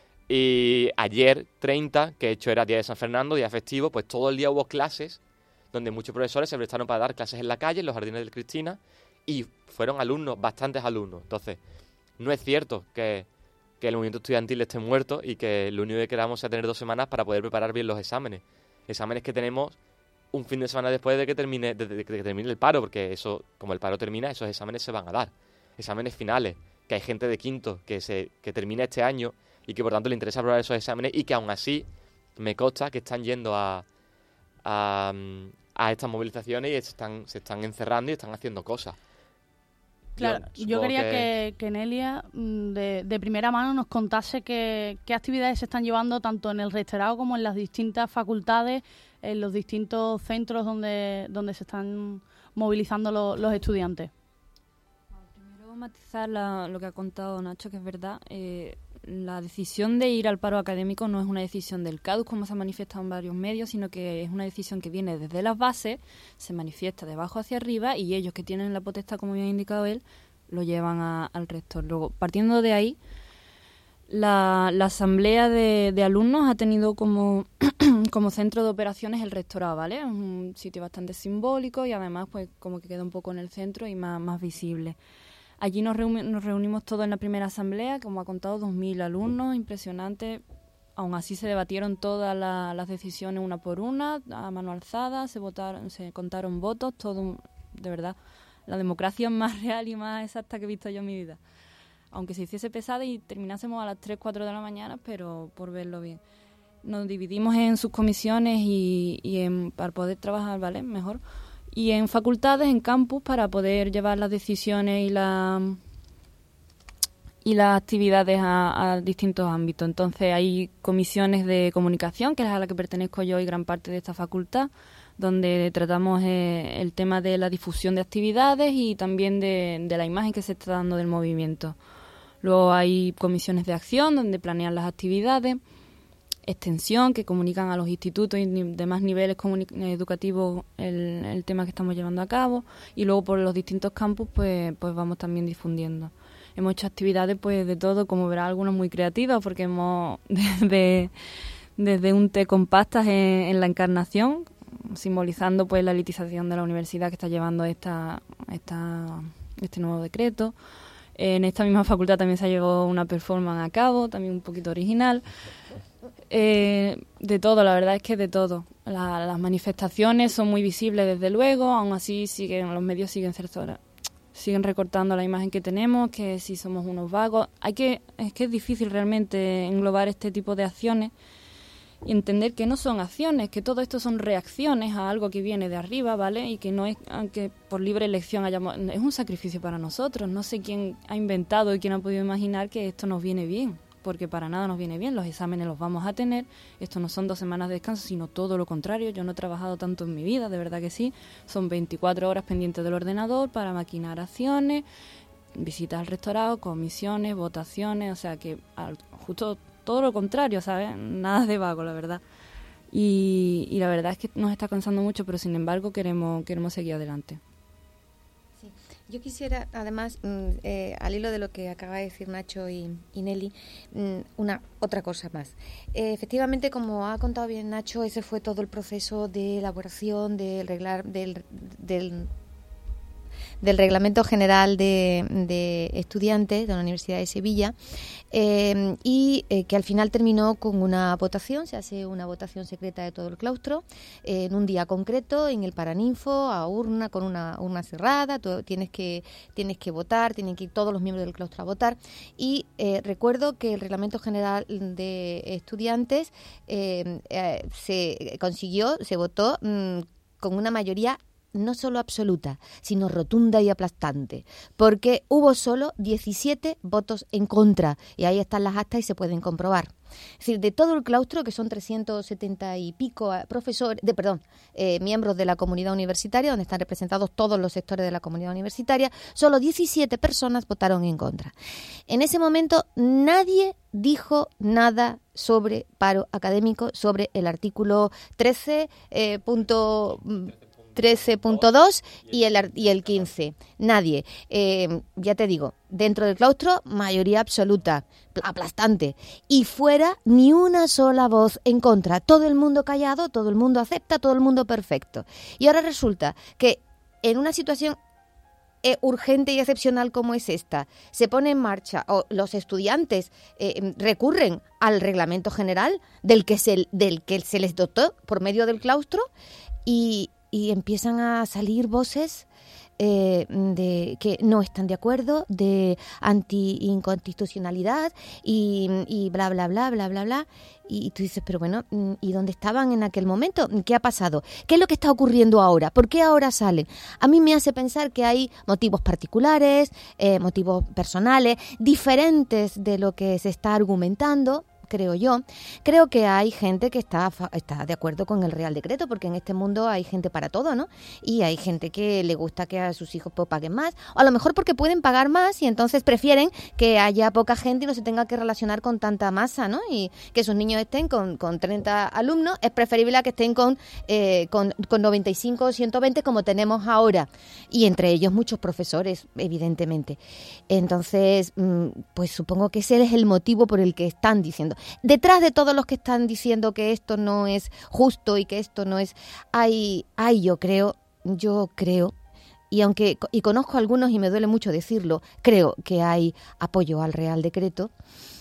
Y ayer, treinta, que de hecho era día de San Fernando, día festivo, pues todo el día hubo clases donde muchos profesores se prestaron para dar clases en la calle, en los jardines del Cristina, y fueron alumnos, bastantes alumnos. Entonces, no es cierto que, que el movimiento estudiantil esté muerto y que lo único que queramos sea tener dos semanas para poder preparar bien los exámenes. Exámenes que tenemos un fin de semana después de que termine, de, de, de que termine el paro, porque eso, como el paro termina, esos exámenes se van a dar. Exámenes finales, que hay gente de quinto que, se, que termina este año y que por tanto le interesa aprobar esos exámenes y que aún así me consta que están yendo a, a, a estas movilizaciones y están, se están encerrando y están haciendo cosas. Claro, yo, yo quería que, que, que Nelia de, de primera mano nos contase que, qué actividades se están llevando tanto en el rectorado como en las distintas facultades, en los distintos centros donde, donde se están movilizando lo, los estudiantes. Primero matizar la, lo que ha contado Nacho, que es verdad. Eh, la decisión de ir al paro académico no es una decisión del CADUS, como se ha manifestado en varios medios, sino que es una decisión que viene desde las bases, se manifiesta de abajo hacia arriba y ellos, que tienen la potestad, como bien ha indicado él, lo llevan a, al rector. Luego, partiendo de ahí, la, la asamblea de, de alumnos ha tenido como, como centro de operaciones el rectorado, ¿vale? Es un sitio bastante simbólico y además pues como que queda un poco en el centro y más, más visible. Allí nos, reuni- nos reunimos todos en la primera asamblea, como ha contado, dos mil alumnos, impresionante. Aún así se debatieron todas la, las decisiones una por una, a mano alzada, se votaron, se contaron votos, todo, de verdad, la democracia más real y más exacta que he visto yo en mi vida. Aunque se hiciese pesada y terminásemos a las tres, cuatro de la mañana, pero por verlo bien. Nos dividimos en subcomisiones y, y en, para poder trabajar, ¿vale? Mejor. Y en facultades, en campus, para poder llevar las decisiones y, la, y las actividades a, a distintos ámbitos. Entonces hay comisiones de comunicación, que es a la que pertenezco yo y gran parte de esta facultad, donde tratamos eh, el tema de la difusión de actividades y también de, de la imagen que se está dando del movimiento. Luego hay comisiones de acción, donde planean las actividades, extensión, que comunican a los institutos y demás niveles comuni- educativos el, el tema que estamos llevando a cabo, y luego por los distintos campus pues pues vamos también difundiendo. Hemos hecho actividades pues de todo, como verá, algunas muy creativas, porque hemos desde, desde un té con pastas en, en la Encarnación, simbolizando pues la elitización de la universidad que está llevando esta, esta este nuevo decreto. En esta misma facultad también se ha llevado una performance a cabo, también un poquito original. Eh, de todo, la verdad es que de todo. La, las manifestaciones son muy visibles, desde luego, aún así siguen los medios siguen cercora, siguen recortando la imagen que tenemos, que si somos unos vagos. Hay que es que es difícil realmente englobar este tipo de acciones y entender que no son acciones, que todo esto son reacciones a algo que viene de arriba, ¿vale? Y que no es, aunque por libre elección hayamos, es un sacrificio para nosotros. No sé quién ha inventado y quién ha podido imaginar que esto nos viene bien, porque para nada nos viene bien. Los exámenes los vamos a tener, esto no son dos semanas de descanso, sino todo lo contrario. Yo no he trabajado tanto en mi vida, de verdad que sí. Son veinticuatro horas pendientes del ordenador para maquinar acciones, visitas al rectorado, comisiones, votaciones, o sea que al, justo todo lo contrario, ¿sabes? Nada de vago, la verdad. Y, y la verdad es que nos está cansando mucho, pero sin embargo queremos queremos seguir adelante. Sí. Yo quisiera, además, eh, al hilo de lo que acaba de decir Nacho y, y Nelly, una otra cosa más. Eh, efectivamente, como ha contado bien Nacho, ese fue todo el proceso de elaboración, de arreglar, del, del del Reglamento General de, de Estudiantes de la Universidad de Sevilla, eh, y eh, que al final terminó con una votación. Se hace una votación secreta de todo el claustro eh, en un día concreto, en el Paraninfo, a urna, con una urna cerrada. Tú tienes que tienes que votar, tienen que ir todos los miembros del claustro a votar. Y eh, recuerdo que el Reglamento General de Estudiantes eh, eh, se consiguió, se votó mmm, con una mayoría no solo absoluta, sino rotunda y aplastante, porque hubo solo diecisiete votos en contra, y ahí están las actas y se pueden comprobar. Es decir, de todo el claustro, que son trescientos setenta y pico profesores, de perdón, eh, miembros de la comunidad universitaria, donde están representados todos los sectores de la comunidad universitaria, solo diecisiete personas votaron en contra. En ese momento nadie dijo nada sobre paro académico, sobre el artículo trece eh, punto trece punto dos y el, y el quince. Nadie. Eh, ya te digo, dentro del claustro, mayoría absoluta, aplastante. Y fuera, ni una sola voz en contra. Todo el mundo callado, todo el mundo acepta, todo el mundo perfecto. Y ahora resulta que en una situación eh, urgente y excepcional como es esta, se pone en marcha, o los estudiantes eh, recurren al reglamento general del que, se, del que se les dotó por medio del claustro, y y empiezan a salir voces eh, de que no están de acuerdo, de anti-inconstitucionalidad y, y bla, bla, bla, bla, bla, bla. Y tú dices, pero bueno, ¿y dónde estaban en aquel momento? ¿Qué ha pasado? ¿Qué es lo que está ocurriendo ahora? ¿Por qué ahora salen? A mí me hace pensar que hay motivos particulares, eh, motivos personales, diferentes de lo que se está argumentando, creo yo. Creo que hay gente que está, está de acuerdo con el Real Decreto, porque en este mundo hay gente para todo, ¿no? Y hay gente que le gusta que a sus hijos pues, paguen más, o a lo mejor porque pueden pagar más y entonces prefieren que haya poca gente y no se tenga que relacionar con tanta masa, ¿no? Y que sus niños estén con, con treinta alumnos, es preferible a que estén con, eh, con, con noventa y cinco o ciento veinte como tenemos ahora, y entre ellos muchos profesores, evidentemente. Entonces, pues supongo que ese es el motivo por el que están diciendo. Detrás de todos los que están diciendo que esto no es justo y que esto no es, hay, hay yo creo, yo creo, y aunque y conozco a algunos y me duele mucho decirlo, creo que hay apoyo al Real Decreto.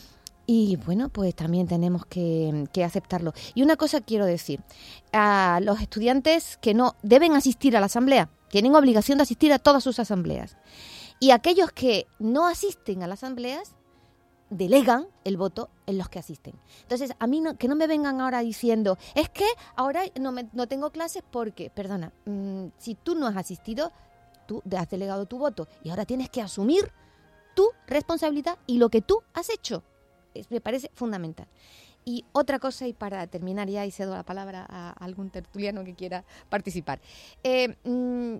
Y bueno, pues también tenemos que, que aceptarlo. Y una cosa quiero decir, a los estudiantes que no deben asistir a la asamblea, tienen obligación de asistir a todas sus asambleas. Y aquellos que no asisten a las asambleas, delegan el voto en los que asisten. Entonces, a mí no, que no me vengan ahora diciendo, es que ahora no, me, no tengo clases porque, perdona, mmm, si tú no has asistido, tú has delegado tu voto y ahora tienes que asumir tu responsabilidad y lo que tú has hecho. Es, me parece fundamental. Y otra cosa, y para terminar ya, y cedo la palabra a algún tertuliano que quiera participar. Eh, mmm,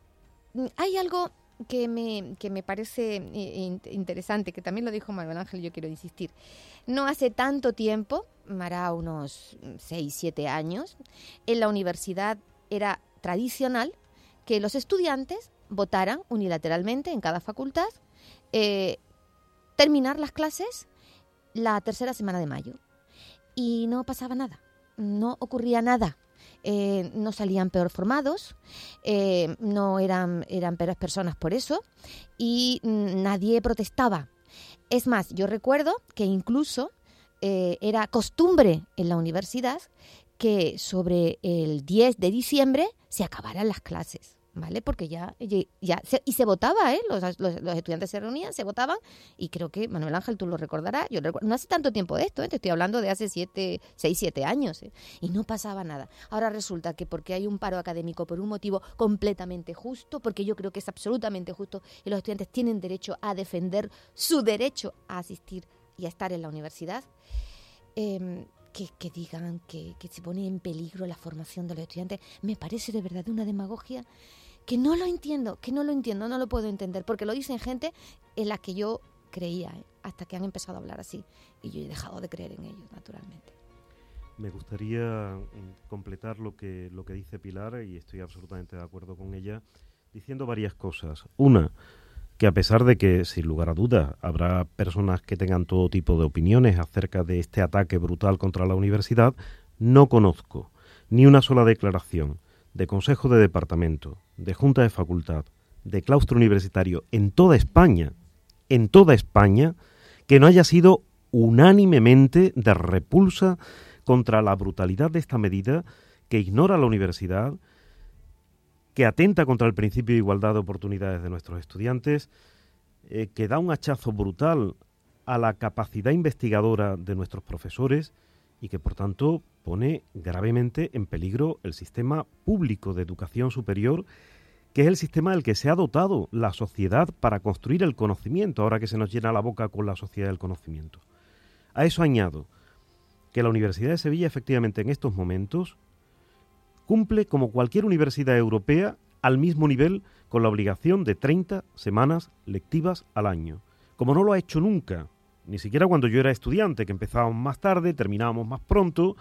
hay algo que me, que me parece interesante, que también lo dijo Manuel Ángel, yo quiero insistir. No hace tanto tiempo, hará unos seis, siete años, en la universidad era tradicional que los estudiantes votaran unilateralmente en cada facultad eh, terminar las clases la tercera semana de mayo. Y no pasaba nada, no ocurría nada. Eh, no salían peor formados, eh, no eran, eran peores personas por eso, y mm, nadie protestaba. Es más, yo recuerdo que incluso eh, era costumbre en la universidad que sobre el diez de diciembre se acabaran las clases, ¿vale? Porque ya, ya se, y se votaba, ¿eh? Los, los, los estudiantes se reunían, se votaban, y creo que, Manuel Ángel, tú lo recordarás, yo recuerdo, no hace tanto tiempo de esto, ¿eh? Te estoy hablando de hace siete, seis, siete años, ¿eh? Y no pasaba nada. Ahora resulta que porque hay un paro académico por un motivo completamente justo, porque yo creo que es absolutamente justo, y los estudiantes tienen derecho a defender su derecho a asistir y a estar en la universidad, eh, que, que digan que, que se pone en peligro la formación de los estudiantes, me parece de verdad una demagogia que no lo entiendo, que no lo entiendo, no lo puedo entender, porque lo dicen gente en la que yo creía, ¿eh? Hasta que han empezado a hablar así, y yo he dejado de creer en ellos, naturalmente. Me gustaría completar lo que, lo que dice Pilar, y estoy absolutamente de acuerdo con ella, diciendo varias cosas. Una, que a pesar de que, sin lugar a dudas, habrá personas que tengan todo tipo de opiniones acerca de este ataque brutal contra la universidad, no conozco ni una sola declaración de Consejo de Departamento, de Junta de Facultad, de claustro universitario en toda España, en toda España, que no haya sido unánimemente de repulsa contra la brutalidad de esta medida que ignora la universidad, que atenta contra el principio de igualdad de oportunidades de nuestros estudiantes, eh, que da un hachazo brutal a la capacidad investigadora de nuestros profesores y que, por tanto, pone gravemente en peligro el sistema público de educación superior, que es el sistema del que se ha dotado la sociedad para construir el conocimiento, ahora que se nos llena la boca con la sociedad del conocimiento. A eso añado que la Universidad de Sevilla, efectivamente, en estos momentos, cumple, como cualquier universidad europea, al mismo nivel con la obligación de treinta semanas lectivas al año, como no lo ha hecho nunca, ni siquiera cuando yo era estudiante, que empezábamos más tarde, terminábamos más pronto.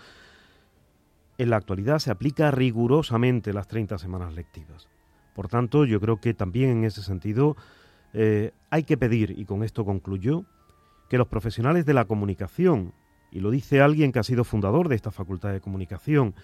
En la actualidad se aplica rigurosamente las treinta semanas lectivas. Por tanto, yo creo que también en ese sentido eh, hay que pedir, y con esto concluyo, que los profesionales de la comunicación, y lo dice alguien que ha sido fundador de esta Facultad de Comunicación,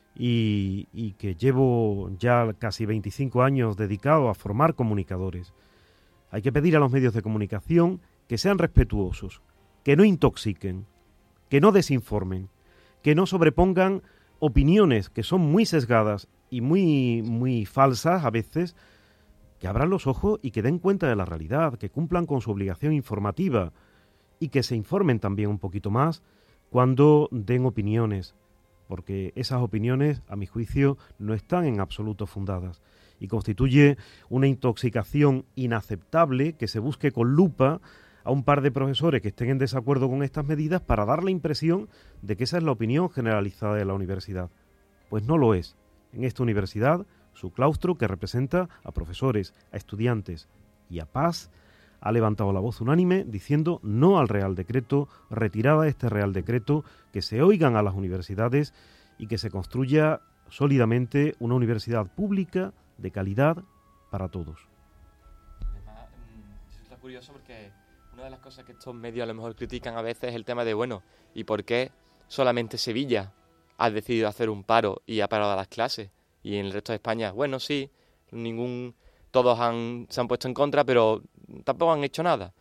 Y, y que llevo ya casi veinticinco años dedicado a formar comunicadores. Hay que pedir a los medios de comunicación que sean respetuosos, que no intoxiquen, que no desinformen, que no sobrepongan opiniones que son muy sesgadas y muy, muy falsas a veces, que abran los ojos y que den cuenta de la realidad, que cumplan con su obligación informativa y que se informen también un poquito más cuando den opiniones, porque esas opiniones, a mi juicio, no están en absoluto fundadas y constituye una intoxicación inaceptable que se busque con lupa a un par de profesores que estén en desacuerdo con estas medidas para dar la impresión de que esa es la opinión generalizada de la universidad. Pues no lo es. En esta universidad, su claustro, que representa a profesores, a estudiantes y a paz, ha levantado la voz unánime diciendo no al Real Decreto, retirada este Real Decreto, que se oigan a las universidades y que se construya sólidamente una universidad pública de calidad para todos. Además, es curioso porque una de las cosas que estos medios a lo mejor critican a veces es el tema de, bueno, ¿y por qué solamente Sevilla ha decidido hacer un paro y ha parado las clases? Y en el resto de España, bueno, sí, ningún... todos han, se han puesto en contra, pero tampoco han hecho nada.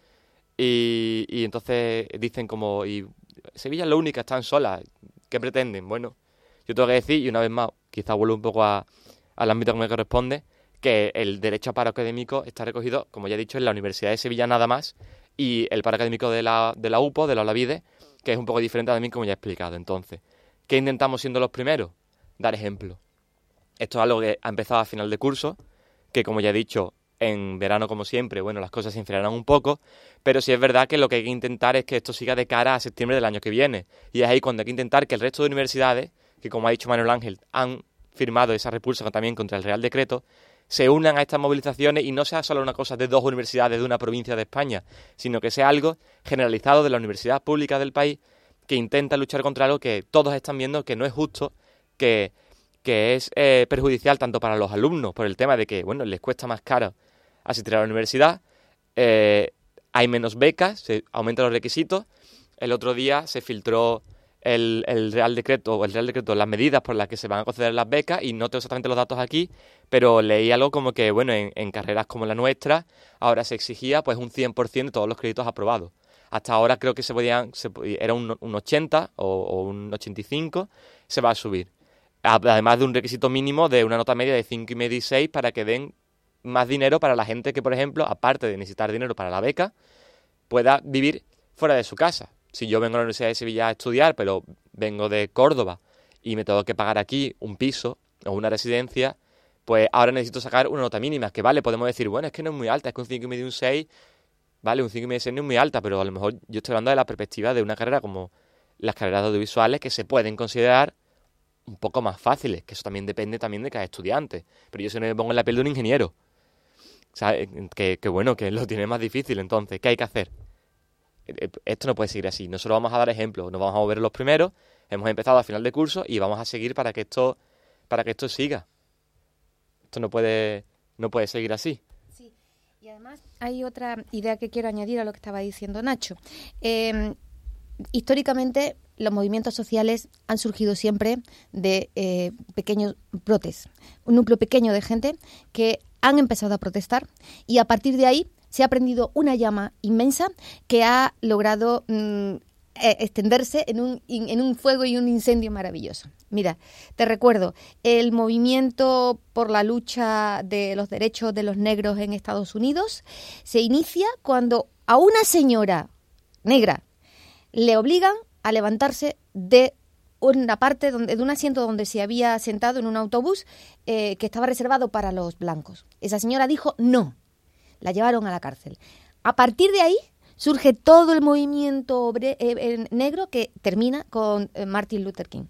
Y, y entonces dicen como, y Sevilla es la única, están solas, ¿qué pretenden? Bueno, yo tengo que decir, y una vez más, quizá vuelvo un poco a, al ámbito que me corresponde, que el derecho a paro académico está recogido, como ya he dicho, en la Universidad de Sevilla nada más, y el paro académico de la, de la U P O, de la Olavide, que es un poco diferente también, como ya he explicado. Entonces, ¿qué intentamos siendo los primeros? Dar ejemplo. Esto es algo que ha empezado a final de curso, que como ya he dicho, en verano como siempre, bueno, las cosas se enfriarán un poco, pero sí es verdad que lo que hay que intentar es que esto siga de cara a septiembre del año que viene. Y es ahí cuando hay que intentar que el resto de universidades, que como ha dicho Manuel Ángel, han firmado esa repulsa también contra el Real Decreto, se unan a estas movilizaciones y no sea solo una cosa de dos universidades de una provincia de España, sino que sea algo generalizado de la universidad pública del país que intenta luchar contra algo que todos están viendo que no es justo, que... que es eh, perjudicial tanto para los alumnos por el tema de que, bueno, les cuesta más caro asistir a la universidad, eh, hay menos becas, se aumentan los requisitos. El otro día se filtró el, el Real Decreto, o el Real Decreto, las medidas por las que se van a conceder las becas, y no tengo exactamente los datos aquí, pero leí algo como que, bueno, en, en carreras como la nuestra, ahora se exigía pues un cien por ciento de todos los créditos aprobados. Hasta ahora creo que se podían, se, era un, un ochenta o, o un ochenta y cinco, se va a subir. Además de un requisito mínimo de una nota media de cinco y medio y seis para que den más dinero para la gente que, por ejemplo, aparte de necesitar dinero para la beca, pueda vivir fuera de su casa. Si yo vengo a la Universidad de Sevilla a estudiar, pero vengo de Córdoba y me tengo que pagar aquí un piso o una residencia, pues ahora necesito sacar una nota mínima, que vale, podemos decir, bueno, es que no es muy alta, es que un cinco y medio y un seis, vale, un cinco y medio y seis no es muy alta, pero a lo mejor yo estoy hablando de la perspectiva de una carrera como las carreras audiovisuales, que se pueden considerar un poco más fáciles, que eso también depende también de cada estudiante. Pero yo si no me pongo en la piel de un ingeniero, o sea, que, que bueno, que lo tiene más difícil. Entonces, ¿qué hay que hacer? Esto no puede seguir así. Nosotros vamos a dar ejemplos, nos vamos a mover los primeros, hemos empezado a final de curso y vamos a seguir para que esto, para que esto siga. Esto no puede, no puede seguir así. Sí, y además hay otra idea que quiero añadir a lo que estaba diciendo Nacho. Eh, históricamente los movimientos sociales han surgido siempre de eh, pequeños brotes, un núcleo pequeño de gente que han empezado a protestar y a partir de ahí se ha prendido una llama inmensa que ha logrado mmm, extenderse en un, en un fuego y un incendio maravilloso. Mira, te recuerdo, el movimiento por la lucha de los derechos de los negros en Estados Unidos se inicia cuando a una señora negra le obligan a levantarse de una parte, donde, de un asiento donde se había sentado en un autobús eh, que estaba reservado para los blancos. Esa señora dijo no, la llevaron a la cárcel. A partir de ahí surge todo el movimiento obre, eh, negro que termina con eh, Martin Luther King.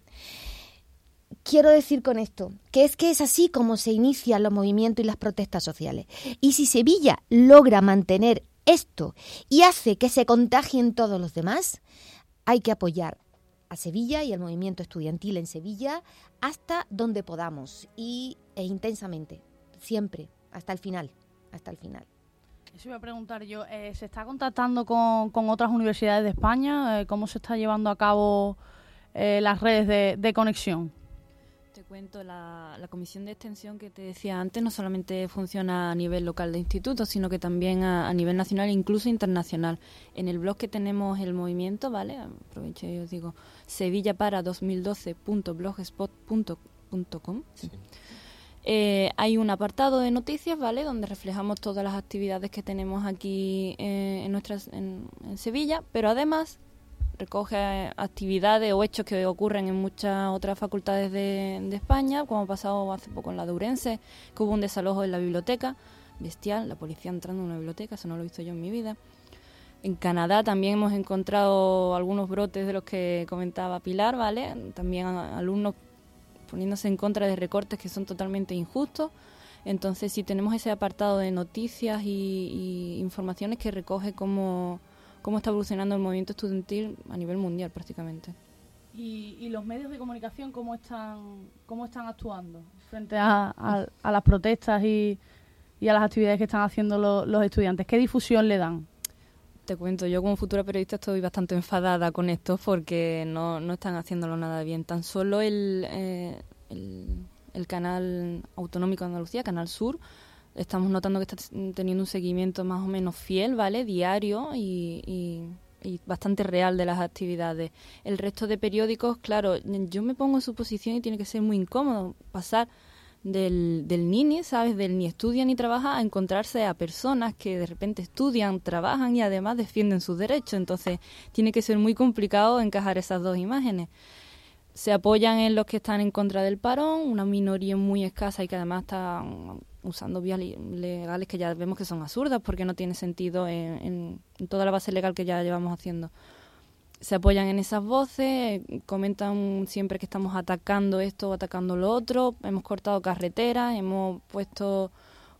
Quiero decir con esto que es que es así como se inician los movimientos y las protestas sociales. Y si Sevilla logra mantener esto y hace que se contagien todos los demás, hay que apoyar a Sevilla y al movimiento estudiantil en Sevilla hasta donde podamos y e intensamente, siempre, hasta el final, hasta el final. Eso iba a preguntar yo, eh, ¿se está contactando con, con otras universidades de España? Eh, ¿Cómo se está llevando a cabo eh, las redes de, de conexión? Te cuento, la, la comisión de extensión que te decía antes no solamente funciona a nivel local de institutos, sino que también a, a nivel nacional e incluso internacional. En el blog que tenemos el movimiento, ¿vale? Aprovecho y os digo, sevilla para dos mil doce punto blogspot punto com. Sí. Eh, hay un apartado de noticias, ¿vale? Donde reflejamos todas las actividades que tenemos aquí eh, en, nuestras, en, en Sevilla, pero además recoge actividades o hechos que ocurren en muchas otras facultades de, de España, como ha pasado hace poco en la de Ourense, que hubo un desalojo en la biblioteca, bestial, la policía entrando en una biblioteca, eso no lo he visto yo en mi vida. En Canadá también hemos encontrado algunos brotes de los que comentaba Pilar, ¿vale? También alumnos poniéndose en contra de recortes que son totalmente injustos. Entonces, sí tenemos ese apartado de noticias y, y informaciones que recoge cómo, cómo está evolucionando el movimiento estudiantil a nivel mundial prácticamente. ¿Y, y los medios de comunicación cómo están cómo están actuando frente a, a, a las protestas y, y a las actividades que están haciendo lo, los estudiantes? ¿Qué difusión le dan? Te cuento, yo como futura periodista estoy bastante enfadada con esto porque no, no están haciéndolo nada bien. Tan solo el, eh, el, el canal autonómico de Andalucía, Canal Sur, estamos notando que está teniendo un seguimiento más o menos fiel, ¿vale? Diario y, y, y bastante real de las actividades. El resto de periódicos, claro, yo me pongo en su posición y tiene que ser muy incómodo pasar del, del nini, ¿sabes? Del ni estudia ni trabaja a encontrarse a personas que de repente estudian, trabajan y además defienden sus derechos. Entonces tiene que ser muy complicado encajar esas dos imágenes. Se apoyan en los que están en contra del parón, una minoría muy escasa y que además está usando vías legales que ya vemos que son absurdas porque no tiene sentido en, en, en toda la base legal que ya llevamos haciendo. Se apoyan en esas voces, comentan siempre que estamos atacando esto o atacando lo otro, hemos cortado carreteras, hemos puesto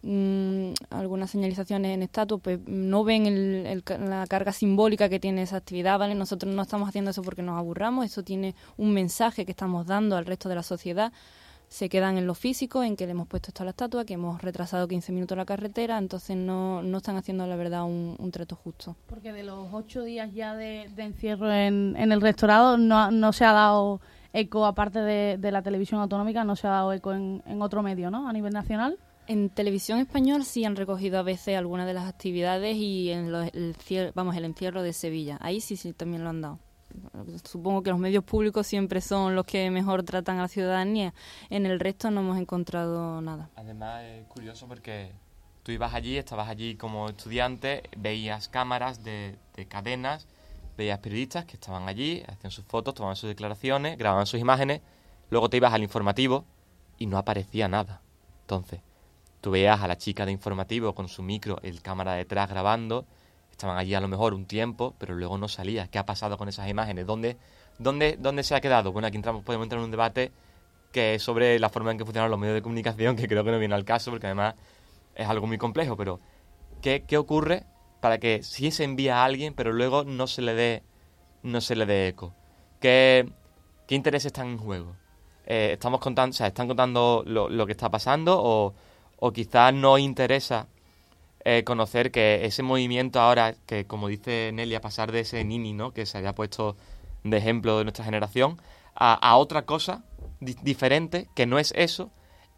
mmm, algunas señalizaciones en estatuas, pues no ven el, el, la carga simbólica que tiene esa actividad, ¿vale? Nosotros no estamos haciendo eso porque nos aburramos, eso tiene un mensaje que estamos dando al resto de la sociedad. Se quedan en lo físico, en que le hemos puesto esto a la estatua, que hemos retrasado quince minutos la carretera, entonces no, no están haciendo, la verdad, un, un trato justo. Porque de los ocho días ya de, de encierro en, en el rectorado no, no se ha dado eco, aparte de, de la televisión autonómica, no se ha dado eco en, en otro medio, ¿no? A nivel nacional. En televisión española sí han recogido a veces algunas de las actividades y en los, el, vamos, el encierro de Sevilla. Ahí sí, sí también lo han dado. Supongo que los medios públicos siempre son los que mejor tratan a la ciudadanía. En el resto no hemos encontrado nada. Además es curioso porque tú ibas allí, estabas allí como estudiante, veías cámaras de, de cadenas, veías periodistas que estaban allí, hacían sus fotos, tomaban sus declaraciones, grababan sus imágenes, luego te ibas al informativo y no aparecía nada. Entonces, tú veías a la chica de informativo con su micro, el cámara detrás grabando. Estaban allí a lo mejor un tiempo, pero luego no salía. ¿Qué ha pasado con esas imágenes? ¿Dónde, dónde, dónde se ha quedado? Bueno, aquí entramos, podemos entrar en un debate que es sobre la forma en que funcionan los medios de comunicación, que creo que no viene al caso, porque además es algo muy complejo. Pero, ¿qué, qué ocurre para que sí se envía a alguien, pero luego no se le dé, no se le dé eco? ¿Qué, qué intereses están en juego? Eh, estamos contando, o sea, ¿están contando lo, lo que está pasando o, o quizás no interesa Eh, conocer que ese movimiento ahora, que como dice Nelia, pasar de ese nini, ¿no?, que se había puesto de ejemplo de nuestra generación, a, a otra cosa di- diferente, que no es eso,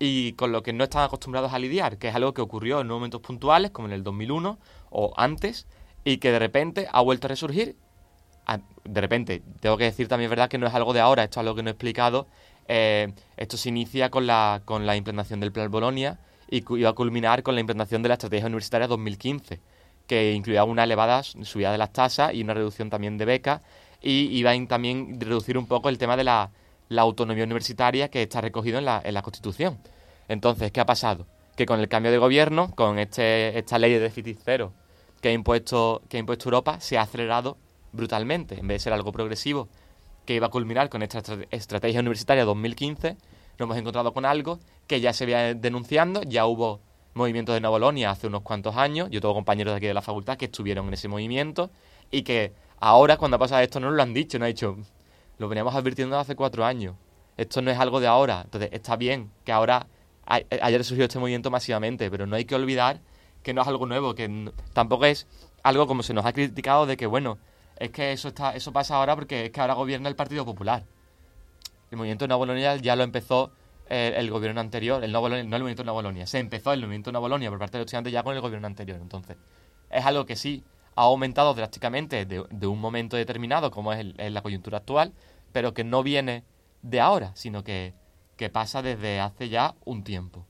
y con lo que no están acostumbrados a lidiar, que es algo que ocurrió en momentos puntuales, como en el dos mil uno o antes, y que de repente ha vuelto a resurgir. De repente, tengo que decir también, verdad, que no es algo de ahora, esto es algo que no he explicado. Eh, esto se inicia con la, con la implantación del Plan Bolonia y iba a culminar con la implantación de la Estrategia Universitaria dos mil quince, que incluía una elevada subida de las tasas y una reducción también de becas, y iba a también reducir un poco el tema de la, la autonomía universitaria que está recogido en la, en la Constitución. Entonces, ¿qué ha pasado? Que con el cambio de gobierno, con este, esta ley de déficit cero que ha impuesto, que ha impuesto Europa, se ha acelerado brutalmente. En vez de ser algo progresivo que iba a culminar con esta Estrategia Universitaria dos mil quince, nos hemos encontrado con algo que ya se había denunciando. Ya hubo movimientos de Nueva Bolonia hace unos cuantos años. Yo tengo compañeros de aquí de la facultad que estuvieron en ese movimiento y que ahora, cuando ha pasado esto, no nos lo han dicho. No ha dicho, lo veníamos advirtiendo hace cuatro años. Esto no es algo de ahora. Entonces, está bien que ahora haya resurgido este movimiento masivamente, pero no hay que olvidar que no es algo nuevo, que no, tampoco es algo como se nos ha criticado de que, bueno, es que eso está eso pasa ahora porque es que ahora gobierna el Partido Popular. El movimiento de Nueva Bolonia ya lo empezó eh, el gobierno anterior, el Nueva Bolonia, no el movimiento de Nueva Bolonia, se empezó el movimiento de Nueva Bolonia por parte de los estudiantes ya con el gobierno anterior. Entonces, es algo que sí ha aumentado drásticamente de, de un momento determinado, como es, el, es la coyuntura actual, pero que no viene de ahora, sino que, que pasa desde hace ya un tiempo.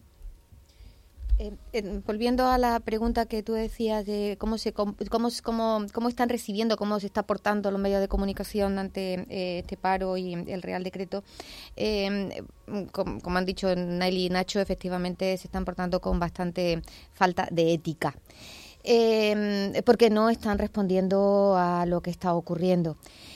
Eh, eh, volviendo a la pregunta que tú decías de cómo se cómo, cómo, cómo están recibiendo, cómo se está portando los medios de comunicación ante eh, este paro y el Real Decreto, eh, como, como han dicho Naili y Nacho, efectivamente se están portando con bastante falta de ética, eh, porque no están respondiendo a lo que está ocurriendo.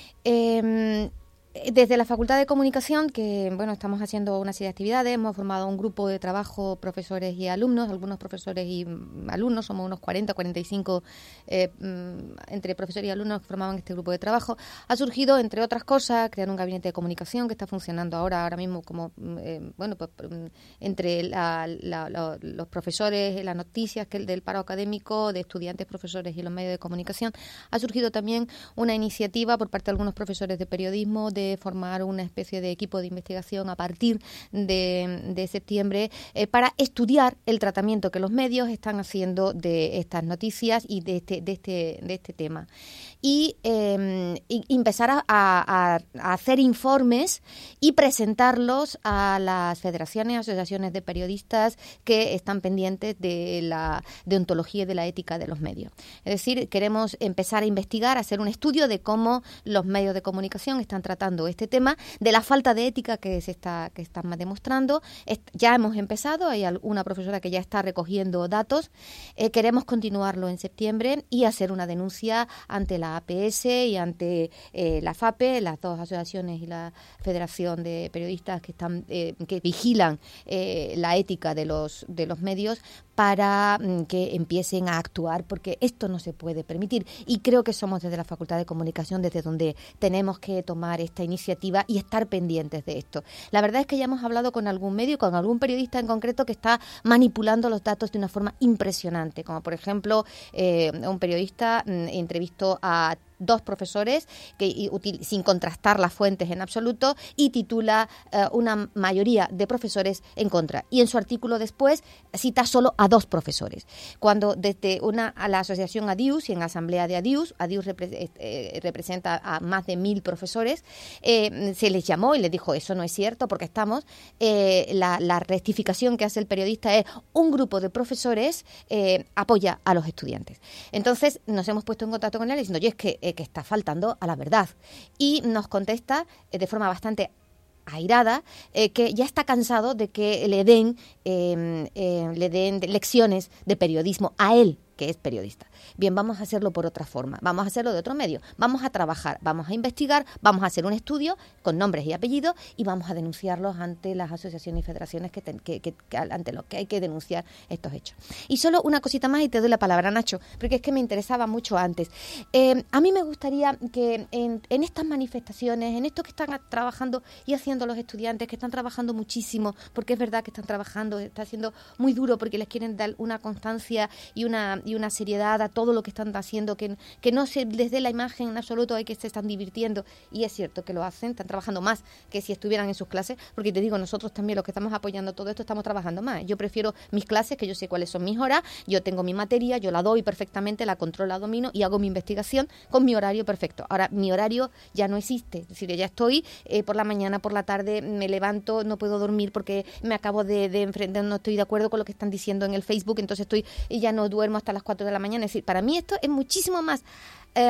Eh, Desde la Facultad de Comunicación, que bueno, estamos haciendo una serie de actividades, hemos formado un grupo de trabajo, profesores y alumnos, algunos profesores y alumnos, somos unos cuarenta, cuarenta y cinco eh, entre profesores y alumnos que formaban este grupo de trabajo. Ha surgido, entre otras cosas, crear un gabinete de comunicación que está funcionando ahora, ahora mismo como, eh, bueno, pues entre la, la, la, los profesores, las noticias que el del paro académico, de estudiantes, profesores y los medios de comunicación. Ha surgido también una iniciativa por parte de algunos profesores de periodismo de formar una especie de equipo de investigación a partir de, de septiembre eh, para estudiar el tratamiento que los medios están haciendo de estas noticias y de este, de este, de este tema. Y, eh, y empezar a, a, a hacer informes y presentarlos a las federaciones, asociaciones de periodistas que están pendientes de la deontología y de la ética de los medios. Es decir, queremos empezar a investigar, a hacer un estudio de cómo los medios de comunicación están tratando este tema, de la falta de ética que se está que están demostrando. Ya hemos empezado, hay una profesora que ya está recogiendo datos, eh, queremos continuarlo en septiembre y hacer una denuncia ante la A P S y ante eh, la FAPE, las dos asociaciones y la Federación de Periodistas que están eh, que vigilan eh, la ética de los de los medios, para mm, que empiecen a actuar, porque esto no se puede permitir. Y creo que somos desde la Facultad de Comunicación desde donde tenemos que tomar esta iniciativa y estar pendientes de esto. La verdad es que ya hemos hablado con algún medio, con algún periodista en concreto que está manipulando los datos de una forma impresionante, como por ejemplo eh, un periodista mm, entrevistó a dos profesores que y, util, sin contrastar las fuentes en absoluto, y titula uh, una mayoría de profesores en contra, y en su artículo después cita solo a dos profesores, cuando desde una a la asociación ADIUS y en asamblea de ADIUS, ADIUS repre, eh, representa a más de mil profesores, eh, se les llamó y les dijo eso no es cierto porque estamos, eh, la, la rectificación que hace el periodista es un grupo de profesores eh, apoya a los estudiantes. Entonces nos hemos puesto en contacto con él diciendo, oye, es que que está faltando a la verdad, y nos contesta eh, de forma bastante airada eh, que ya está cansado de que le den eh, eh, le den lecciones de periodismo a él, que es periodista. Bien, vamos a hacerlo por otra forma, vamos a hacerlo de otro medio, vamos a trabajar, vamos a investigar, vamos a hacer un estudio con nombres y apellidos y vamos a denunciarlos ante las asociaciones y federaciones que, ten, que, que, que ante los que hay que denunciar estos hechos. Y solo una cosita más y te doy la palabra, Nacho, porque es que me interesaba mucho antes. Eh, a mí me gustaría que en, en estas manifestaciones, en esto que están trabajando y haciendo los estudiantes, que están trabajando muchísimo, porque es verdad que están trabajando, está siendo muy duro porque les quieren dar una constancia y una, y una seriedad nada todo lo que están haciendo, que, que no se les dé la imagen en absoluto de que se están divirtiendo, y es cierto que lo hacen, están trabajando más que si estuvieran en sus clases, porque te digo, nosotros también los que estamos apoyando todo esto estamos trabajando más. Yo prefiero mis clases, que yo sé cuáles son mis horas, yo tengo mi materia, yo la doy perfectamente, la controlo, la domino y hago mi investigación con mi horario perfecto. Ahora, mi horario ya no existe, es decir, ya estoy eh, por la mañana, por la tarde, me levanto, no puedo dormir porque me acabo de, de enfrentar, no estoy de acuerdo con lo que están diciendo en el Facebook, entonces estoy y ya no duermo hasta las cuatro de la mañana. Es decir, para mí esto es muchísimo más eh,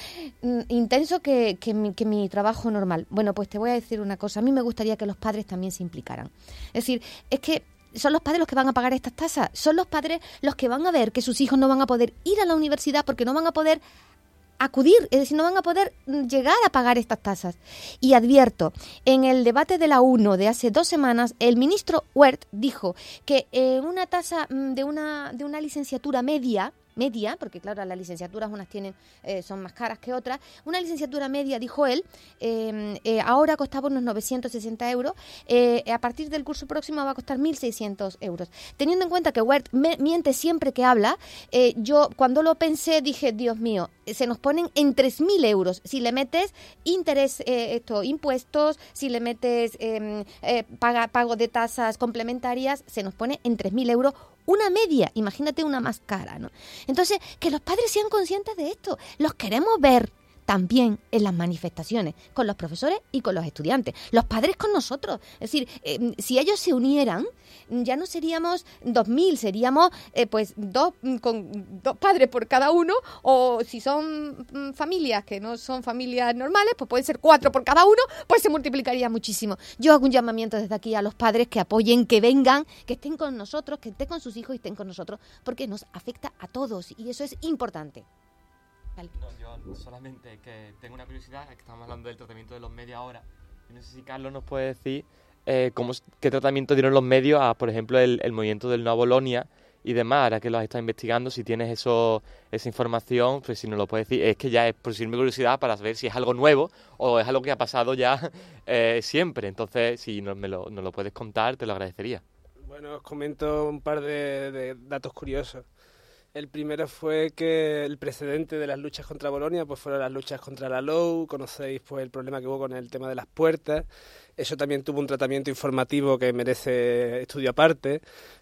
intenso que, que, mi, que mi trabajo normal. Bueno, pues te voy a decir una cosa, a mí me gustaría que los padres también se implicaran. Es decir, es que son los padres los que van a pagar estas tasas, son los padres los que van a ver que sus hijos no van a poder ir a la universidad porque no van a poder acudir, es decir, no van a poder llegar a pagar estas tasas. Y advierto, en el debate de la UNO de hace dos semanas, el ministro Wert dijo que eh, una tasa de una, de una licenciatura media, media, porque claro, las licenciaturas unas tienen eh, son más caras que otras, una licenciatura media, dijo él, eh, eh, ahora costaba unos novecientos sesenta euros, eh, a partir del curso próximo va a costar mil seiscientos euros. Teniendo en cuenta que Wert me, miente siempre que habla, eh, yo cuando lo pensé dije, Dios mío, se nos ponen en tres mil euros, si le metes interés, eh, esto, impuestos, si le metes eh, eh, paga, pago de tasas complementarias, se nos pone en tres mil euros una media, imagínate una más cara, ¿no? Entonces, que los padres sean conscientes de esto, los queremos ver también en las manifestaciones, con los profesores y con los estudiantes, los padres con nosotros, es decir, eh, si ellos se unieran, ya no seríamos dos mil, seríamos eh, pues dos, con dos padres por cada uno, o si son mm, familias que no son familias normales, pues pueden ser cuatro por cada uno, pues se multiplicaría muchísimo. Yo hago un llamamiento desde aquí a los padres que apoyen, que vengan, que estén con nosotros, que estén con sus hijos y estén con nosotros, porque nos afecta a todos y eso es importante. Vale. No, yo solamente que tengo una curiosidad, es que estamos hablando del tratamiento de los medios ahora. Y no sé si Carlos nos puede decir eh, cómo, qué tratamiento dieron los medios a, por ejemplo, el, el movimiento del No a Bolonia y demás, ahora que lo has estado investigando, si tienes eso, esa información, pues si nos lo puedes decir. Es que ya es por si me curiosidad para saber si es algo nuevo o es algo que ha pasado ya eh, siempre. Entonces, si nos, me lo, nos lo puedes contar, te lo agradecería. Bueno, os comento un par de, de datos curiosos. El primero fue que el precedente de las luchas contra Bolonia pues fueron las luchas contra la L O U. Conocéis pues el problema que hubo con el tema de las puertas. Eso también tuvo un tratamiento informativo que merece estudio aparte,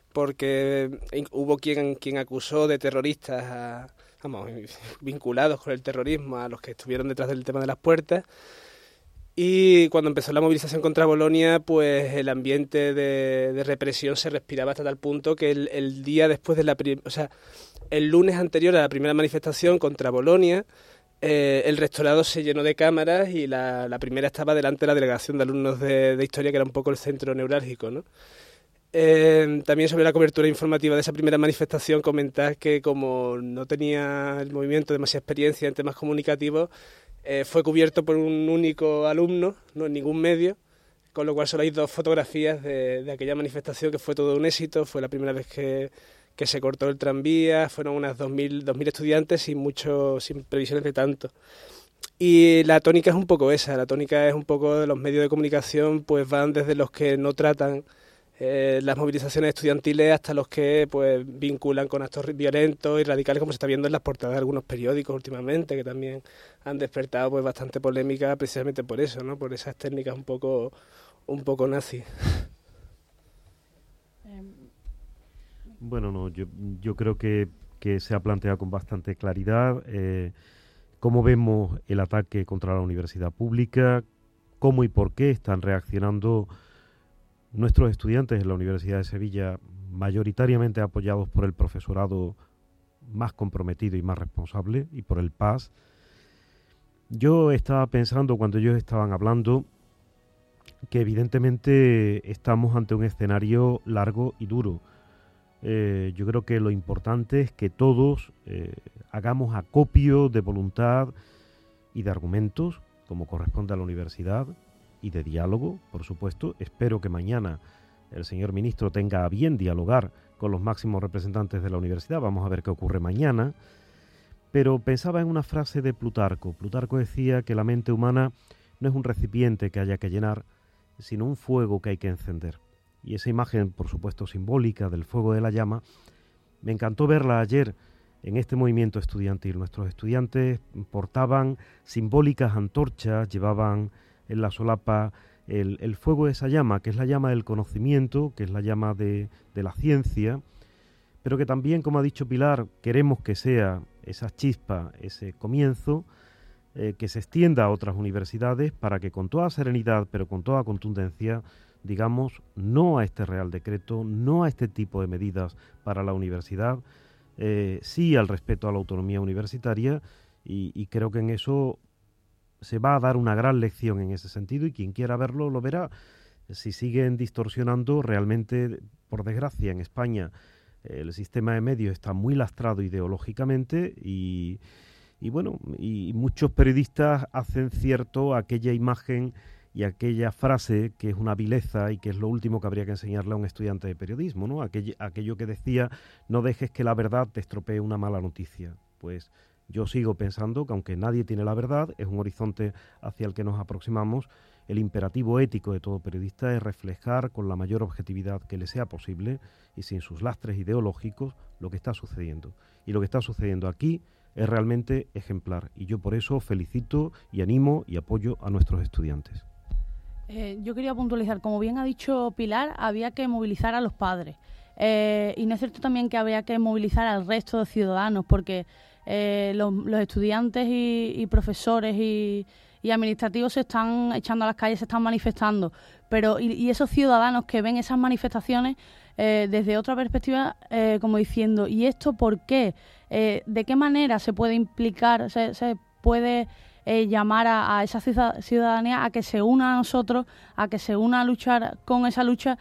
porque hubo quien, quien acusó de terroristas a, vamos, vinculados con el terrorismo a los que estuvieron detrás del tema de las puertas. Y cuando empezó la movilización contra Bolonia, pues el ambiente de, de represión se respiraba hasta tal punto que el, el día después de la... O sea, el lunes anterior a la primera manifestación contra Bolonia, eh, el rectorado se llenó de cámaras y la, la primera estaba delante de la delegación de alumnos de, de historia, que era un poco el centro neurálgico, ¿no? Eh, también sobre la cobertura informativa de esa primera manifestación, comentar que como no tenía el movimiento demasiada experiencia en temas comunicativos, eh, fue cubierto por un único alumno, no en ningún medio, con lo cual solo hay dos fotografías de, de aquella manifestación, que fue todo un éxito. Fue la primera vez que, que se cortó el tranvía, fueron unas dos mil estudiantes sin, mucho, sin previsiones de tanto. Y la tónica es un poco esa, la tónica es un poco de los medios de comunicación, pues van desde los que no tratan eh, las movilizaciones estudiantiles hasta los que pues vinculan con actos violentos y radicales, como se está viendo en las portadas de algunos periódicos últimamente, que también han despertado pues bastante polémica precisamente por eso, ¿no? Por esas técnicas un poco, un poco nazis. Bueno, no, yo, yo creo que, que se ha planteado con bastante claridad eh, cómo vemos el ataque contra la universidad pública, cómo y por qué están reaccionando nuestros estudiantes en la Universidad de Sevilla, mayoritariamente apoyados por el profesorado más comprometido y más responsable, y por el P A S. Yo estaba pensando, cuando ellos estaban hablando, que evidentemente estamos ante un escenario largo y duro. Eh, yo creo que lo importante es que todos eh, hagamos acopio de voluntad y de argumentos, como corresponde a la universidad, y de diálogo, por supuesto. Espero que mañana el señor ministro tenga a bien dialogar con los máximos representantes de la universidad. Vamos a ver qué ocurre mañana. Pero pensaba en una frase de Plutarco. Plutarco decía que la mente humana no es un recipiente que haya que llenar, sino un fuego que hay que encender. Y esa imagen, por supuesto simbólica, del fuego de la llama, me encantó verla ayer en este movimiento estudiantil. Nuestros estudiantes portaban simbólicas antorchas, llevaban en la solapa el, el fuego de esa llama, que es la llama del conocimiento, que es la llama de, de la ciencia, pero que también, como ha dicho Pilar, queremos que sea esa chispa, ese comienzo, eh, que se extienda a otras universidades para que con toda serenidad, pero con toda contundencia, digamos no a este Real Decreto, no a este tipo de medidas para la universidad, eh, sí al respeto a la autonomía universitaria, y, y creo que en eso se va a dar una gran lección en ese sentido, y quien quiera verlo lo verá. Si siguen distorsionando, realmente, por desgracia, en España el sistema de medios está muy lastrado ideológicamente, y, y bueno, y muchos periodistas hacen cierto aquella imagen y aquella frase que es una vileza y que es lo último que habría que enseñarle a un estudiante de periodismo, ¿no? Aquello, aquello que decía, no dejes que la verdad te estropee una mala noticia. Pues yo sigo pensando que aunque nadie tiene la verdad, es un horizonte hacia el que nos aproximamos. El imperativo ético de todo periodista es reflejar con la mayor objetividad que le sea posible y sin sus lastres ideológicos lo que está sucediendo. Y lo que está sucediendo aquí es realmente ejemplar, y yo por eso felicito y animo y apoyo a nuestros estudiantes. Eh, yo quería puntualizar, como bien ha dicho Pilar, había que movilizar a los padres. Eh, y no es cierto también que había que movilizar al resto de ciudadanos, porque eh, los, los estudiantes y, y profesores y, y administrativos se están echando a las calles, se están manifestando. Pero y, y esos ciudadanos que ven esas manifestaciones eh, desde otra perspectiva, eh, como diciendo, ¿y esto por qué? Eh, ¿De qué manera se puede implicar, se, se puede eh, llamar a, a esa ciudadanía a que se una a nosotros, a que se una a luchar con esa lucha?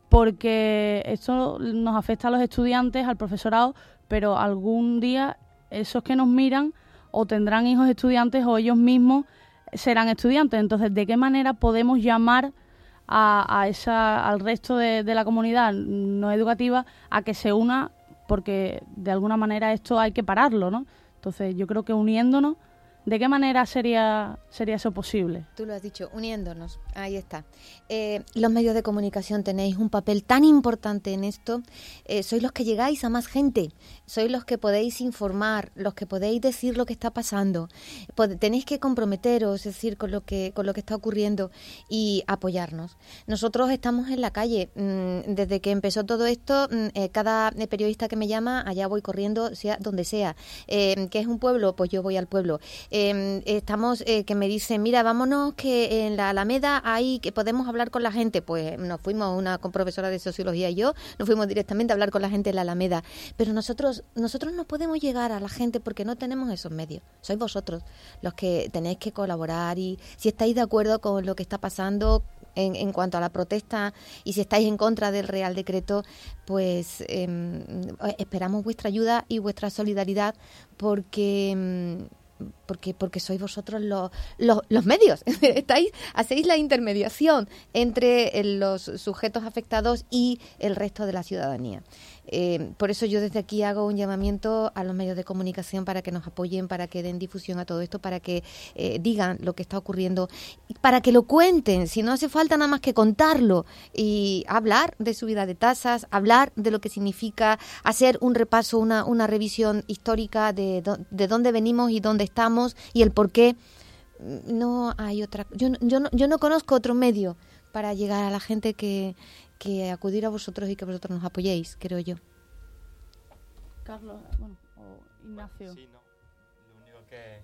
Porque esto nos afecta a los estudiantes, al profesorado, pero algún día esos que nos miran o tendrán hijos estudiantes o ellos mismos serán estudiantes. Entonces, ¿de qué manera podemos llamar a, a esa, al resto de, de la comunidad no educativa a que se una? Porque de alguna manera esto hay que pararlo, ¿no? Entonces, yo creo que uniéndonos, ¿de qué manera sería sería eso posible? Tú lo has dicho, uniéndonos, ahí está. Eh, los medios de comunicación tenéis un papel tan importante en esto. Eh, sois los que llegáis a más gente, sois los que podéis informar, los que podéis decir lo que está pasando. Pod- tenéis que comprometeros, es decir, con lo que con lo que está ocurriendo y apoyarnos. Nosotros estamos en la calle. Mm, desde que empezó todo esto, mm, eh, cada periodista que me llama, allá voy corriendo, sea donde sea. Eh, ¿Qué es un pueblo? Pues yo voy al pueblo. Eh, estamos, eh, que me dicen, mira, vámonos que en la Alameda hay que podemos hablar con la gente. Pues nos fuimos, una profesora de sociología y yo, nos fuimos directamente a hablar con la gente en la Alameda. Pero nosotros nosotros no podemos llegar a la gente porque no tenemos esos medios. Sois vosotros los que tenéis que colaborar, y si estáis de acuerdo con lo que está pasando en, en cuanto a la protesta y si estáis en contra del Real Decreto, pues eh, esperamos vuestra ayuda y vuestra solidaridad, porque... porque porque sois vosotros los, los, los medios. Estáis, hacéis la intermediación entre los sujetos afectados y el resto de la ciudadanía. Eh, por eso yo desde aquí hago un llamamiento a los medios de comunicación para que nos apoyen, para que den difusión a todo esto, para que eh, digan lo que está ocurriendo, para que lo cuenten, si no hace falta nada más que contarlo, y hablar de subida de tasas, hablar de lo que significa, hacer un repaso, una, una revisión histórica de, do, de dónde venimos y dónde estamos y el por qué. No hay otra, yo, yo, no, yo no conozco otro medio para llegar a la gente que, que acudir a vosotros y que vosotros nos apoyéis, creo yo. Carlos, bueno, o Ignacio. Sí, no. Lo único que...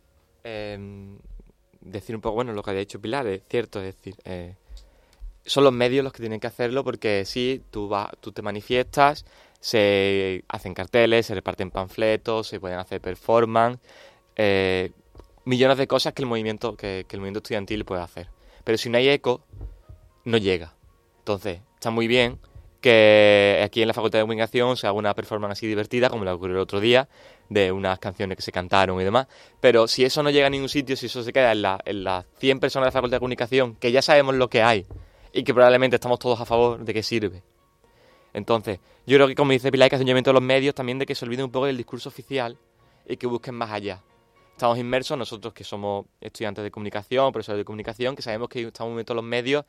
Eh, decir un poco, bueno, lo que había dicho Pilar, es cierto, es decir, eh, son los medios los que tienen que hacerlo, porque sí, tú, vas, tú te manifiestas, se hacen carteles, se reparten panfletos, se pueden hacer performance, eh, millones de cosas que el movimiento que, que el movimiento estudiantil puede hacer. Pero si no hay eco, no llega. Entonces, está muy bien que aquí en la Facultad de Comunicación se haga una performance así divertida, como la ocurrió el otro día, de unas canciones que se cantaron y demás. Pero si eso no llega a ningún sitio, si eso se queda en, la, en las cien personas de la Facultad de Comunicación, que ya sabemos lo que hay y que probablemente estamos todos a favor de que sirve. Entonces, yo creo que, como dice Pilar, hay que hacer un llamamiento a los medios también de que se olviden un poco del discurso oficial y que busquen más allá. Estamos inmersos, nosotros que somos estudiantes de comunicación, profesores de comunicación, que sabemos que estamos en un momento los medios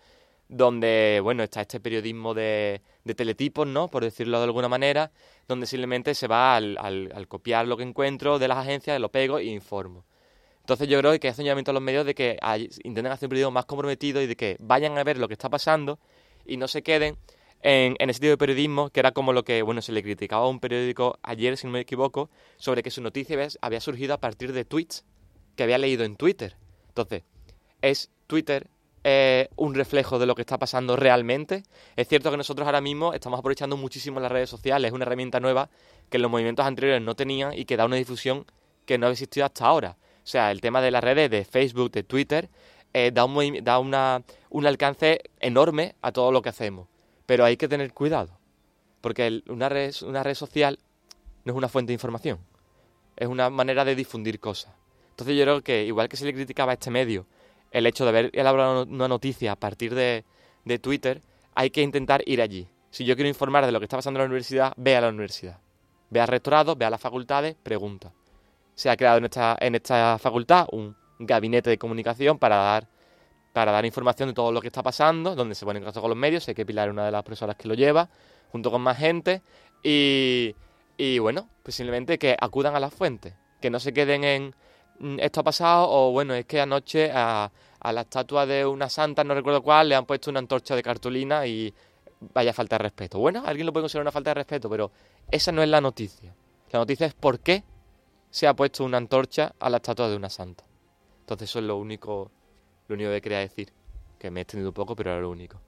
donde, bueno, está este periodismo de, de teletipos, ¿no?, por decirlo de alguna manera, donde simplemente se va al, al, al copiar lo que encuentro de las agencias, lo pego e informo. Entonces yo creo que hace un llamamiento a los medios de que hay, intenten hacer un periodismo más comprometido y de que vayan a ver lo que está pasando y no se queden en, en ese tipo de periodismo, que era como lo que, bueno, se le criticaba a un periódico ayer, si no me equivoco, sobre que su noticia había, había surgido a partir de tweets que había leído en Twitter. Entonces, ¿es Twitter eh, un reflejo de lo que está pasando realmente? Es cierto que nosotros ahora mismo estamos aprovechando muchísimo las redes sociales, es una herramienta nueva que en los movimientos anteriores no tenían y que da una difusión que no ha existido hasta ahora. O sea, el tema de las redes de Facebook, de Twitter, eh, da, un, da una, un alcance enorme a todo lo que hacemos. Pero hay que tener cuidado, porque el, una, red, una red social no es una fuente de información, es una manera de difundir cosas. Entonces yo creo que, igual que se le criticaba a este medio el hecho de haber elaborado una noticia a partir de, de Twitter, hay que intentar ir allí. Si yo quiero informar de lo que está pasando en la universidad, ve a la universidad. Ve al rectorado, ve a las facultades, pregunta. Se ha creado en esta, en esta facultad un gabinete de comunicación para dar, para dar información de todo lo que está pasando, donde se pone en contacto con los medios. Sé que Pilar es una de las profesoras que lo lleva, junto con más gente. Y, y bueno, pues simplemente que acudan a las fuentes, que no se queden en esto ha pasado, o bueno, es que anoche a, a la estatua de una santa, no recuerdo cuál, le han puesto una antorcha de cartulina y vaya falta de respeto. Bueno, alguien lo puede considerar una falta de respeto, pero esa no es la noticia. La noticia es por qué se ha puesto una antorcha a la estatua de una santa. Entonces eso es lo único, lo único que quería decir, que me he extendido un poco, pero era lo único.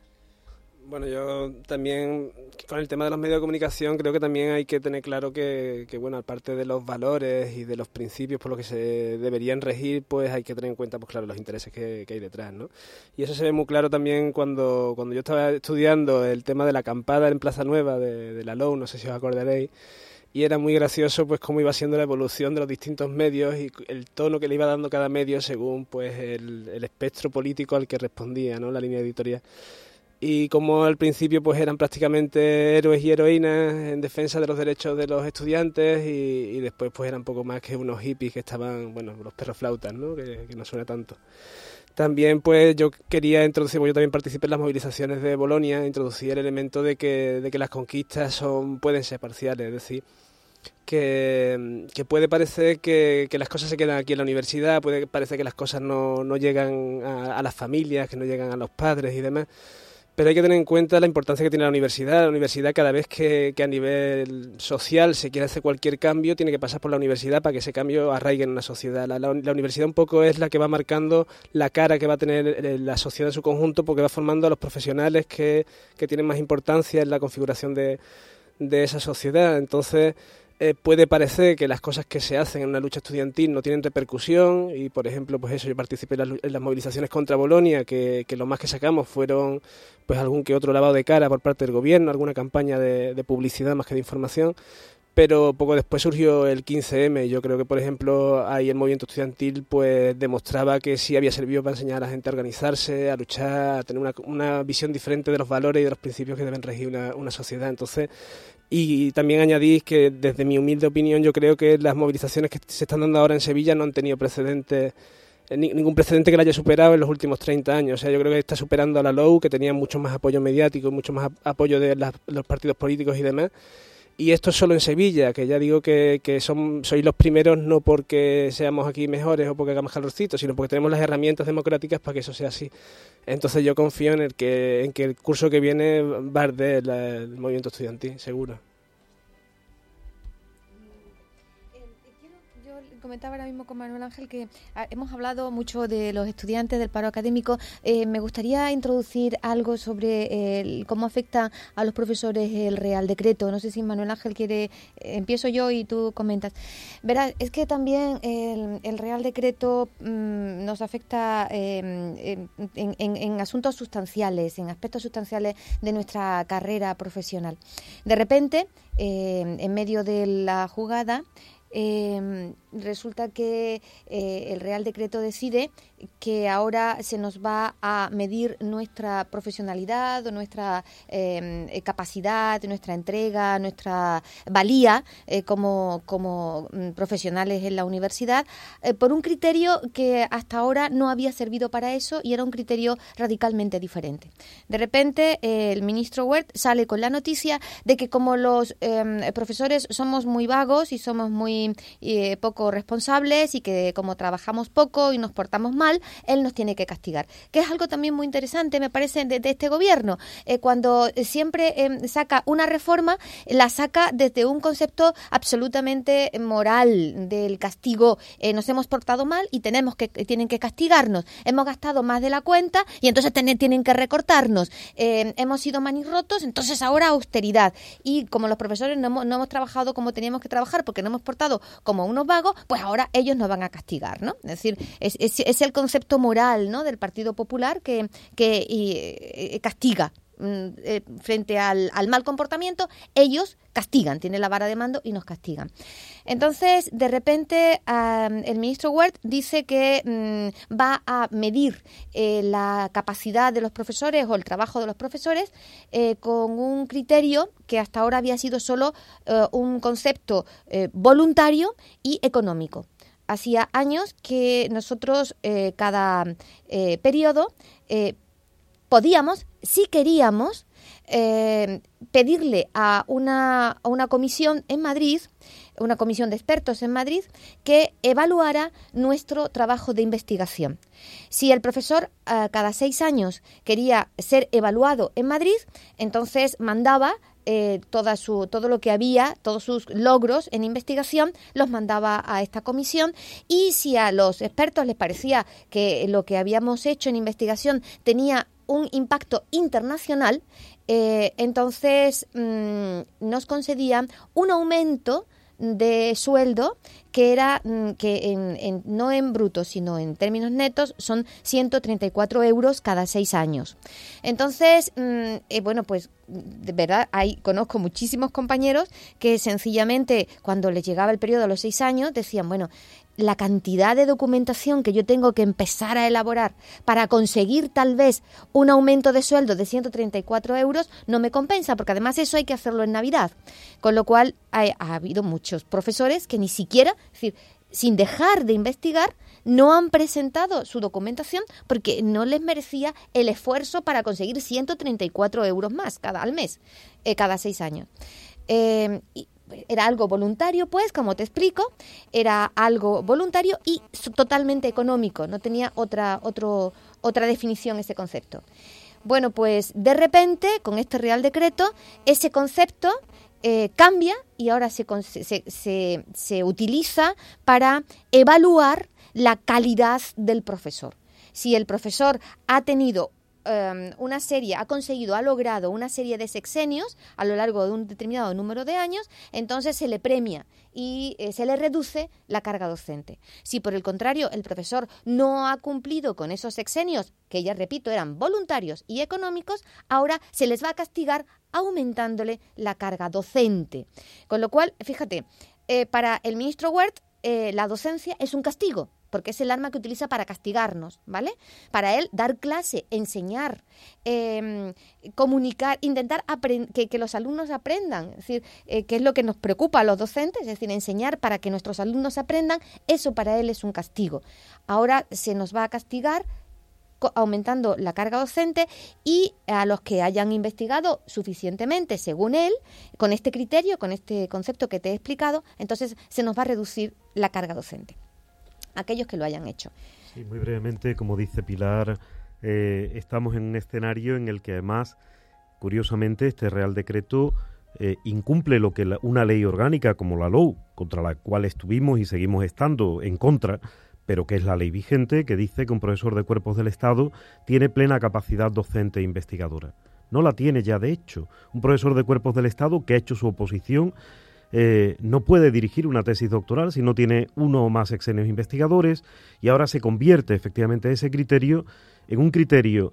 Bueno, yo también, con el tema de los medios de comunicación, creo que también hay que tener claro que, que, bueno, aparte de los valores y de los principios por los que se deberían regir, pues hay que tener en cuenta, pues claro, los intereses que, que hay detrás, ¿no? Y eso se ve muy claro también cuando, cuando yo estaba estudiando el tema de la acampada en Plaza Nueva de, de la L O U, no sé si os acordaréis, y era muy gracioso pues cómo iba siendo la evolución de los distintos medios y el tono que le iba dando cada medio según pues el, el espectro político al que respondía, ¿no?, la línea editorial. Y como al principio pues eran prácticamente héroes y heroínas en defensa de los derechos de los estudiantes y, y después pues eran poco más que unos hippies que estaban, bueno, los perroflautas, ¿no?, que, que no suena tanto. También pues yo quería introducir, pues yo también participé en las movilizaciones de Bolonia, introducí el elemento de que, de que las conquistas son pueden ser parciales, es decir, que, que puede parecer que, que las cosas se quedan aquí en la universidad, puede parecer que las cosas no, no llegan a, a las familias, que no llegan a los padres y demás. Pero hay que tener en cuenta la importancia que tiene la universidad. La universidad, cada vez que, que a nivel social se quiere hacer cualquier cambio, tiene que pasar por la universidad para que ese cambio arraigue en una sociedad. La, la, la universidad un poco es la que va marcando la cara que va a tener la sociedad en su conjunto, porque va formando a los profesionales que, que tienen más importancia en la configuración de, de esa sociedad. Entonces, Eh, puede parecer que las cosas que se hacen en una lucha estudiantil no tienen repercusión y, por ejemplo, pues eso, yo participé en las, en las movilizaciones contra Bolonia, que, que lo más que sacamos fueron pues algún que otro lavado de cara por parte del gobierno, alguna campaña de, de publicidad más que de información, pero poco después surgió el quince eme y yo creo que, por ejemplo, ahí el movimiento estudiantil pues demostraba que sí había servido para enseñar a la gente a organizarse, a luchar, a tener una, una visión diferente de los valores y de los principios que deben regir una, una sociedad. Entonces, y también añadís que desde mi humilde opinión yo creo que las movilizaciones que se están dando ahora en Sevilla no han tenido precedentes, ningún precedente que la haya superado en los últimos treinta años. O sea, yo creo que está superando a la L O U, que tenía mucho más apoyo mediático, mucho más apoyo de las, los partidos políticos y demás. Y esto es solo en Sevilla, que ya digo que, que son, sois los primeros no porque seamos aquí mejores o porque hagamos calorcito, sino porque tenemos las herramientas democráticas para que eso sea así. Entonces yo confío en el que en que el curso que viene va a arder la, el movimiento estudiantil, seguro. Comentaba ahora mismo con Manuel Ángel que ah, hemos hablado mucho de los estudiantes, del paro académico. Eh, me gustaría introducir algo sobre el, cómo afecta a los profesores el Real Decreto. No sé si Manuel Ángel quiere, eh, empiezo yo y tú comentas. Verás, es que también el, el Real Decreto mmm, nos afecta eh, en, en, en asuntos sustanciales, en aspectos sustanciales de nuestra carrera profesional. De repente, eh, en medio de la jugada, Eh, resulta que eh, el Real Decreto decide que ahora se nos va a medir nuestra profesionalidad o nuestra eh, capacidad, nuestra entrega, nuestra valía eh, como, como profesionales en la universidad, eh, por un criterio que hasta ahora no había servido para eso y era un criterio radicalmente diferente. De repente eh, el ministro Wert sale con la noticia de que como los eh, profesores somos muy vagos y somos muy eh, poco responsables y que como trabajamos poco y nos portamos mal, él nos tiene que castigar. Que es algo también muy interesante, me parece, de, de este gobierno. Eh, cuando siempre eh, saca una reforma, la saca desde un concepto absolutamente moral del castigo. Eh, nos hemos portado mal y tenemos que tienen que castigarnos. Hemos gastado más de la cuenta y entonces ten, tienen que recortarnos. Eh, hemos sido manirrotos, entonces ahora austeridad. Y como los profesores no hemos, no hemos trabajado como teníamos que trabajar porque no hemos portado como unos vagos, pues ahora ellos nos van a castigar, ¿no? Es decir, es, es, es el concepto moral, ¿no?, del Partido Popular que, que y, castiga eh, frente al, al mal comportamiento. Ellos castigan, tienen la vara de mando y nos castigan. Entonces, de repente, um, el ministro Wert dice que um, va a medir eh, la capacidad de los profesores o el trabajo de los profesores eh, con un criterio que hasta ahora había sido solo uh, un concepto eh, voluntario y económico. Hacía años que nosotros eh, cada eh, periodo eh, podíamos, si queríamos, eh, pedirle a una, a una comisión en Madrid, una comisión de expertos en Madrid, que evaluara nuestro trabajo de investigación. Si el profesor eh, cada seis años quería ser evaluado en Madrid, entonces mandaba Eh, toda su, todo lo que había, todos sus logros en investigación, los mandaba a esta comisión, y si a los expertos les parecía que lo que habíamos hecho en investigación tenía un impacto internacional, eh, entonces mmm, nos concedían un aumento de sueldo que era que en, en, no en bruto sino en términos netos son ciento treinta y cuatro euros cada seis años. Entonces, mmm, eh, bueno, pues de verdad hay, conozco muchísimos compañeros que sencillamente cuando les llegaba el periodo a los seis años decían, bueno, la cantidad de documentación que yo tengo que empezar a elaborar para conseguir tal vez un aumento de sueldo de ciento treinta y cuatro euros no me compensa, porque además eso hay que hacerlo en Navidad. Con lo cual ha, ha habido muchos profesores que ni siquiera, es decir, sin dejar de investigar, no han presentado su documentación porque no les merecía el esfuerzo para conseguir ciento treinta y cuatro euros más cada al mes, eh, cada seis años. Eh, y, Era algo voluntario, pues, como te explico, era algo voluntario y totalmente económico, no tenía otra, otro, otra definición ese concepto. Bueno, pues de repente, con este Real Decreto, ese concepto eh, cambia y ahora se, se, se, se utiliza para evaluar la calidad del profesor. Si el profesor ha tenido una serie, ha conseguido, ha logrado una serie de sexenios a lo largo de un determinado número de años, entonces se le premia y eh, se le reduce la carga docente. Si por el contrario el profesor no ha cumplido con esos sexenios, que ya repito eran voluntarios y económicos, ahora se les va a castigar aumentándole la carga docente. Con lo cual, fíjate, eh, para el ministro Wert eh, la docencia es un castigo, porque es el arma que utiliza para castigarnos, ¿vale? Para él, dar clase, enseñar, eh, comunicar, intentar que, que los alumnos aprendan, es decir, eh, que es lo que nos preocupa a los docentes, es decir, enseñar para que nuestros alumnos aprendan, eso para él es un castigo. Ahora se nos va a castigar aumentando la carga docente y a los que hayan investigado suficientemente, según él, con este criterio, con este concepto que te he explicado, entonces se nos va a reducir la carga docente. Aquellos que lo hayan hecho. Sí, muy brevemente, como dice Pilar, eh, estamos en un escenario en el que además, curiosamente, este Real Decreto eh, incumple lo que la, una ley orgánica como la L O U, contra la cual estuvimos y seguimos estando en contra, pero que es la ley vigente, que dice que un profesor de cuerpos del Estado tiene plena capacidad docente e investigadora. No la tiene ya, de hecho. Un profesor de cuerpos del Estado que ha hecho su oposición Eh, no puede dirigir una tesis doctoral si no tiene uno o más sexenios investigadores, y ahora se convierte efectivamente ese criterio en un criterio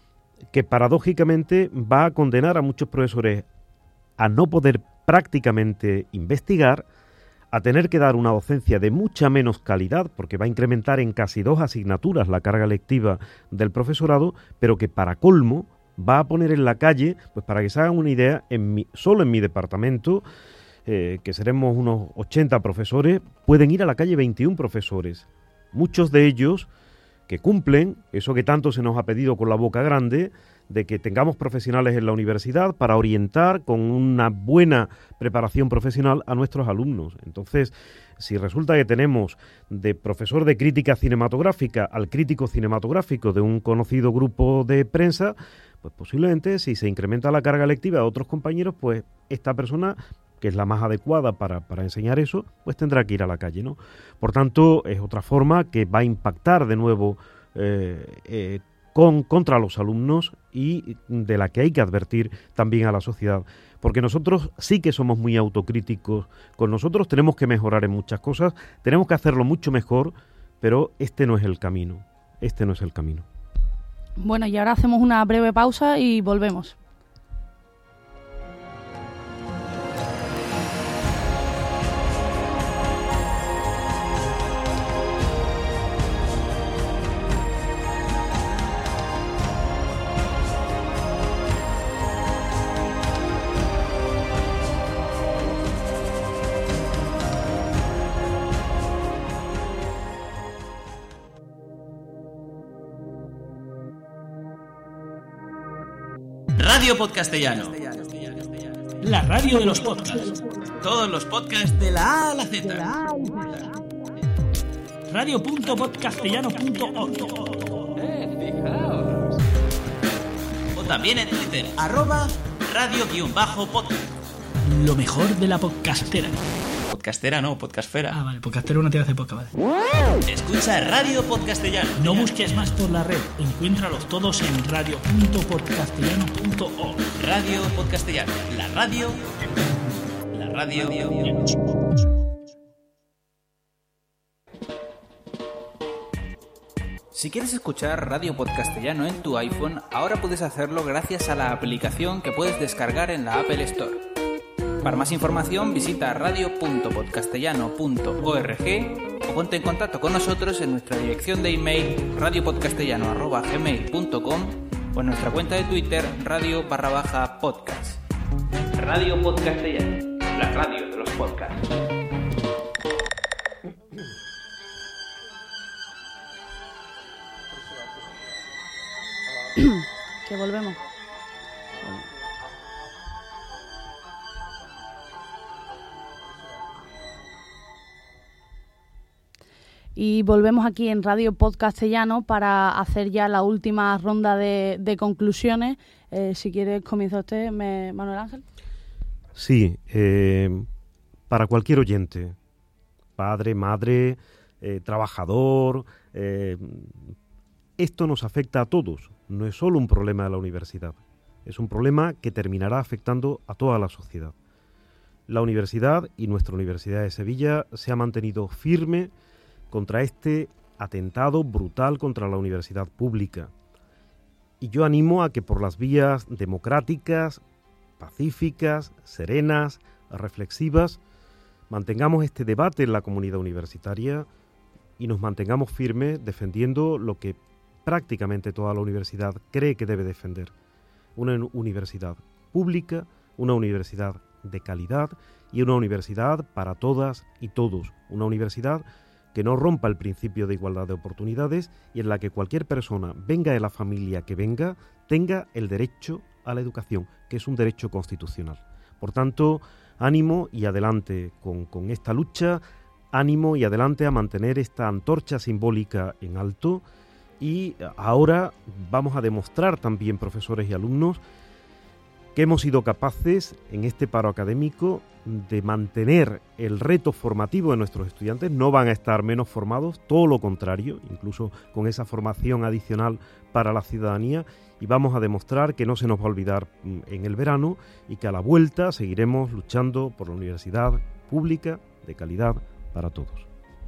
que paradójicamente va a condenar a muchos profesores a no poder prácticamente investigar, a tener que dar una docencia de mucha menos calidad, porque va a incrementar en casi dos asignaturas la carga lectiva del profesorado, pero que para colmo va a poner en la calle, pues para que se hagan una idea, en mi, solo en mi departamento, eh, que seremos unos ochenta profesores, pueden ir a la calle veintiún profesores. Muchos de ellos que cumplen eso que tanto se nos ha pedido con la boca grande, de que tengamos profesionales en la universidad para orientar con una buena preparación profesional a nuestros alumnos. Entonces, si resulta que tenemos de profesor de crítica cinematográfica al crítico cinematográfico de un conocido grupo de prensa, pues posiblemente si se incrementa la carga lectiva de otros compañeros, pues esta persona, que es la más adecuada para, para enseñar eso, pues tendrá que ir a la calle, ¿no? Por tanto, es otra forma que va a impactar de nuevo eh, eh, con, contra los alumnos y de la que hay que advertir también a la sociedad. Porque nosotros sí que somos muy autocríticos con nosotros, tenemos que mejorar en muchas cosas, tenemos que hacerlo mucho mejor, pero este no es el camino, este no es el camino. Bueno, y ahora hacemos una breve pausa y volvemos. Radio Podcastellano. La radio de los podcasts. Todos los podcasts de la A a la Z. radio punto podcastellano punto org. O también en Twitter, arroba radio-podcast. Lo mejor de la podcastera. Podcastera no, podcastfera. Ah, vale, podcastera una tía hace poca, vale. Escucha Radio Podcastellano. No busques más por la red, encuéntralos todos en radio punto podcastellano punto org. Radio Podcastellano, la radio, la radio. Si quieres escuchar Radio Podcastellano en tu iPhone, ahora puedes hacerlo gracias a la aplicación que puedes descargar en la Apple Store. Para más información visita radio punto podcastellano punto org o ponte en contacto con nosotros en nuestra dirección de email radio podcastellano arroba gmail punto com o en nuestra cuenta de Twitter radio barra baja podcast. Radio Podcastellano, la radio de los podcasts. Que volvemos. Y volvemos aquí en Radio Podcastellano para hacer ya la última ronda de, de conclusiones. Eh, si quieres, comienza usted, me, Manuel Ángel. Sí, eh, para cualquier oyente, padre, madre, eh, trabajador, eh, esto nos afecta a todos. No es solo un problema de la universidad, es un problema que terminará afectando a toda la sociedad. La universidad y nuestra Universidad de Sevilla se ha mantenido firme contra este atentado brutal contra la universidad pública. Y yo animo a que por las vías democráticas, pacíficas, serenas, reflexivas, mantengamos este debate en la comunidad universitaria y nos mantengamos firmes defendiendo lo que prácticamente toda la universidad cree que debe defender. Una universidad pública, una universidad de calidad y una universidad para todas y todos. Una universidad que no rompa el principio de igualdad de oportunidades y en la que cualquier persona, venga de la familia que venga, tenga el derecho a la educación, que es un derecho constitucional. Por tanto, ánimo y adelante con, con esta lucha, ánimo y adelante a mantener esta antorcha simbólica en alto y ahora vamos a demostrar también, profesores y alumnos, que hemos sido capaces en este paro académico de mantener el reto formativo de nuestros estudiantes. No van a estar menos formados, todo lo contrario, incluso con esa formación adicional para la ciudadanía, y vamos a demostrar que no se nos va a olvidar en el verano y que a la vuelta seguiremos luchando por la universidad pública de calidad para todos.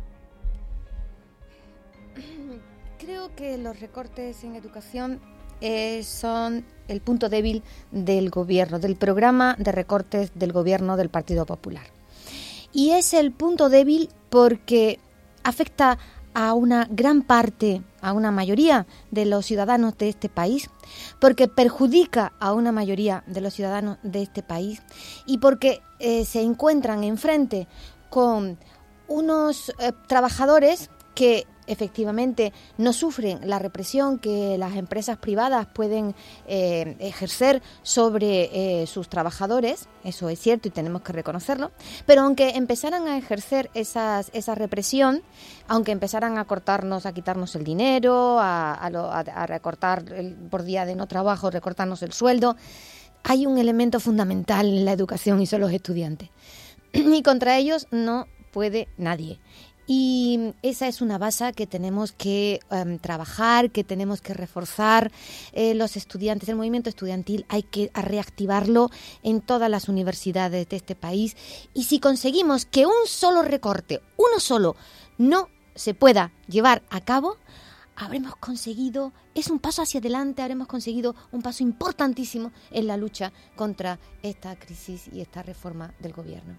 Creo que los recortes en educación Eh, son el punto débil del gobierno, del programa de recortes del gobierno del Partido Popular. Y es el punto débil porque afecta a una gran parte, a una mayoría de los ciudadanos de este país, porque perjudica a una mayoría de los ciudadanos de este país y porque eh, se encuentran enfrente con unos eh, trabajadores que efectivamente no sufren la represión que las empresas privadas pueden eh, ejercer sobre eh, sus trabajadores, eso es cierto y tenemos que reconocerlo, pero aunque empezaran a ejercer esas, esa represión, aunque empezaran a cortarnos, a quitarnos el dinero, a, a, lo, a, a recortar el, por día de no trabajo, recortarnos el sueldo, hay un elemento fundamental en la educación y son los estudiantes. Y contra ellos no puede nadie. Y esa es una base que tenemos que um, trabajar, que tenemos que reforzar. Eh, los estudiantes, el movimiento estudiantil hay que reactivarlo en todas las universidades de este país. Y si conseguimos que un solo recorte, uno solo, no se pueda llevar a cabo, habremos conseguido, es un paso hacia adelante, habremos conseguido un paso importantísimo en la lucha contra esta crisis y esta reforma del gobierno.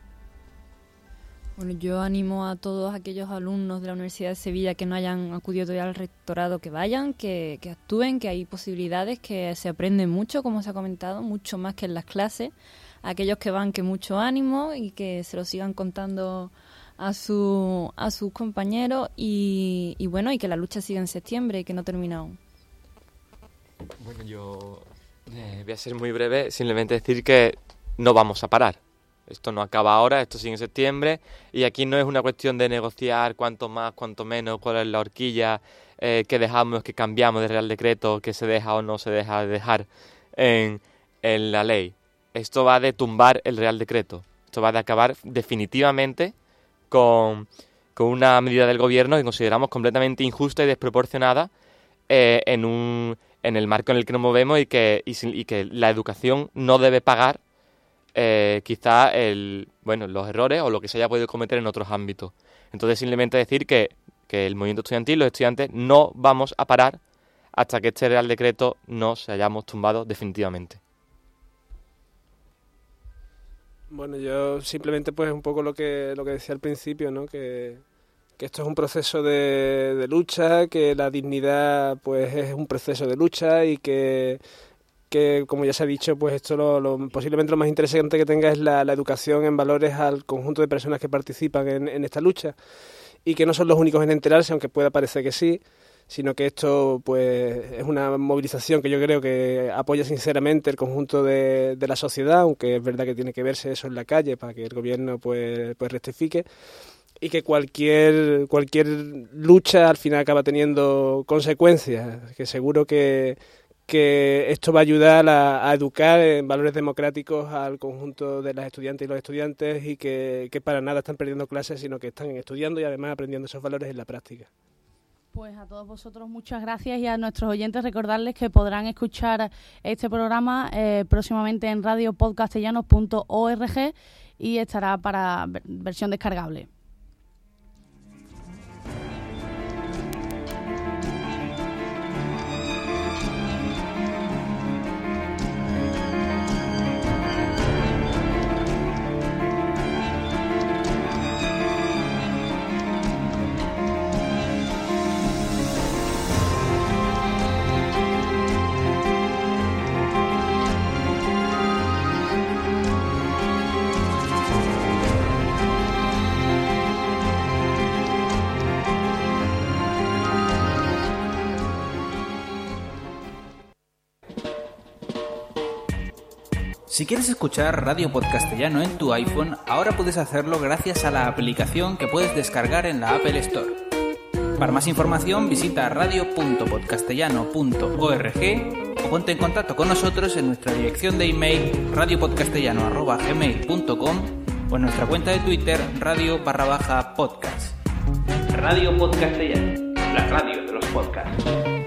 Bueno, yo animo a todos aquellos alumnos de la Universidad de Sevilla que no hayan acudido todavía al rectorado que vayan, que, que actúen, que hay posibilidades, que se aprende mucho, como se ha comentado, mucho más que en las clases. Aquellos que van, que mucho ánimo y que se lo sigan contando a su a sus compañeros y, y bueno, y que la lucha siga en septiembre y que no termina aún. Bueno, yo eh, voy a ser muy breve, simplemente decir que no vamos a parar. Esto no acaba ahora, esto sigue en septiembre y aquí no es una cuestión de negociar cuánto más, cuánto menos, cuál es la horquilla, eh, que dejamos, que cambiamos de Real Decreto, que se deja o no se deja de dejar en, en la ley. Esto va de tumbar el Real Decreto, esto va de acabar definitivamente con, con una medida del gobierno que consideramos completamente injusta y desproporcionada eh, en, un, en el marco en el que nos movemos y que, y, y que la educación no debe pagar Eh, quizá el, bueno, los errores o lo que se haya podido cometer en otros ámbitos. Entonces simplemente decir que, que el movimiento estudiantil, los estudiantes, no vamos a parar hasta que este Real Decreto no se hayamos tumbado definitivamente. Bueno, yo simplemente pues un poco lo que lo que decía al principio, ¿no? Que, que esto es un proceso de, de lucha, que la dignidad pues es un proceso de lucha y que que como ya se ha dicho, pues esto lo, lo posiblemente lo más interesante que tenga es la, la educación en valores al conjunto de personas que participan en, en esta lucha y que no son los únicos en enterarse, aunque pueda parecer que sí, sino que esto pues es una movilización que yo creo que apoya sinceramente el conjunto de, de la sociedad, aunque es verdad que tiene que verse eso en la calle para que el gobierno pues, pues rectifique, y que cualquier cualquier lucha al final acaba teniendo consecuencias, que seguro que que esto va a ayudar a, a educar en valores democráticos al conjunto de las estudiantes y los estudiantes y que, que para nada están perdiendo clases, sino que están estudiando y además aprendiendo esos valores en la práctica. Pues a todos vosotros muchas gracias y a nuestros oyentes recordarles que podrán escuchar este programa eh, próximamente en radio podcastellanos punto org y estará para versión descargable. Si quieres escuchar Radio Podcastellano en tu iPhone, ahora puedes hacerlo gracias a la aplicación que puedes descargar en la Apple Store. Para más información visita radio punto podcastellano punto org o ponte en contacto con nosotros en nuestra dirección de email radio podcastellano arroba gmail punto com o en nuestra cuenta de Twitter radio barra baja podcast. Radio Podcastellano, la radio de los podcasts.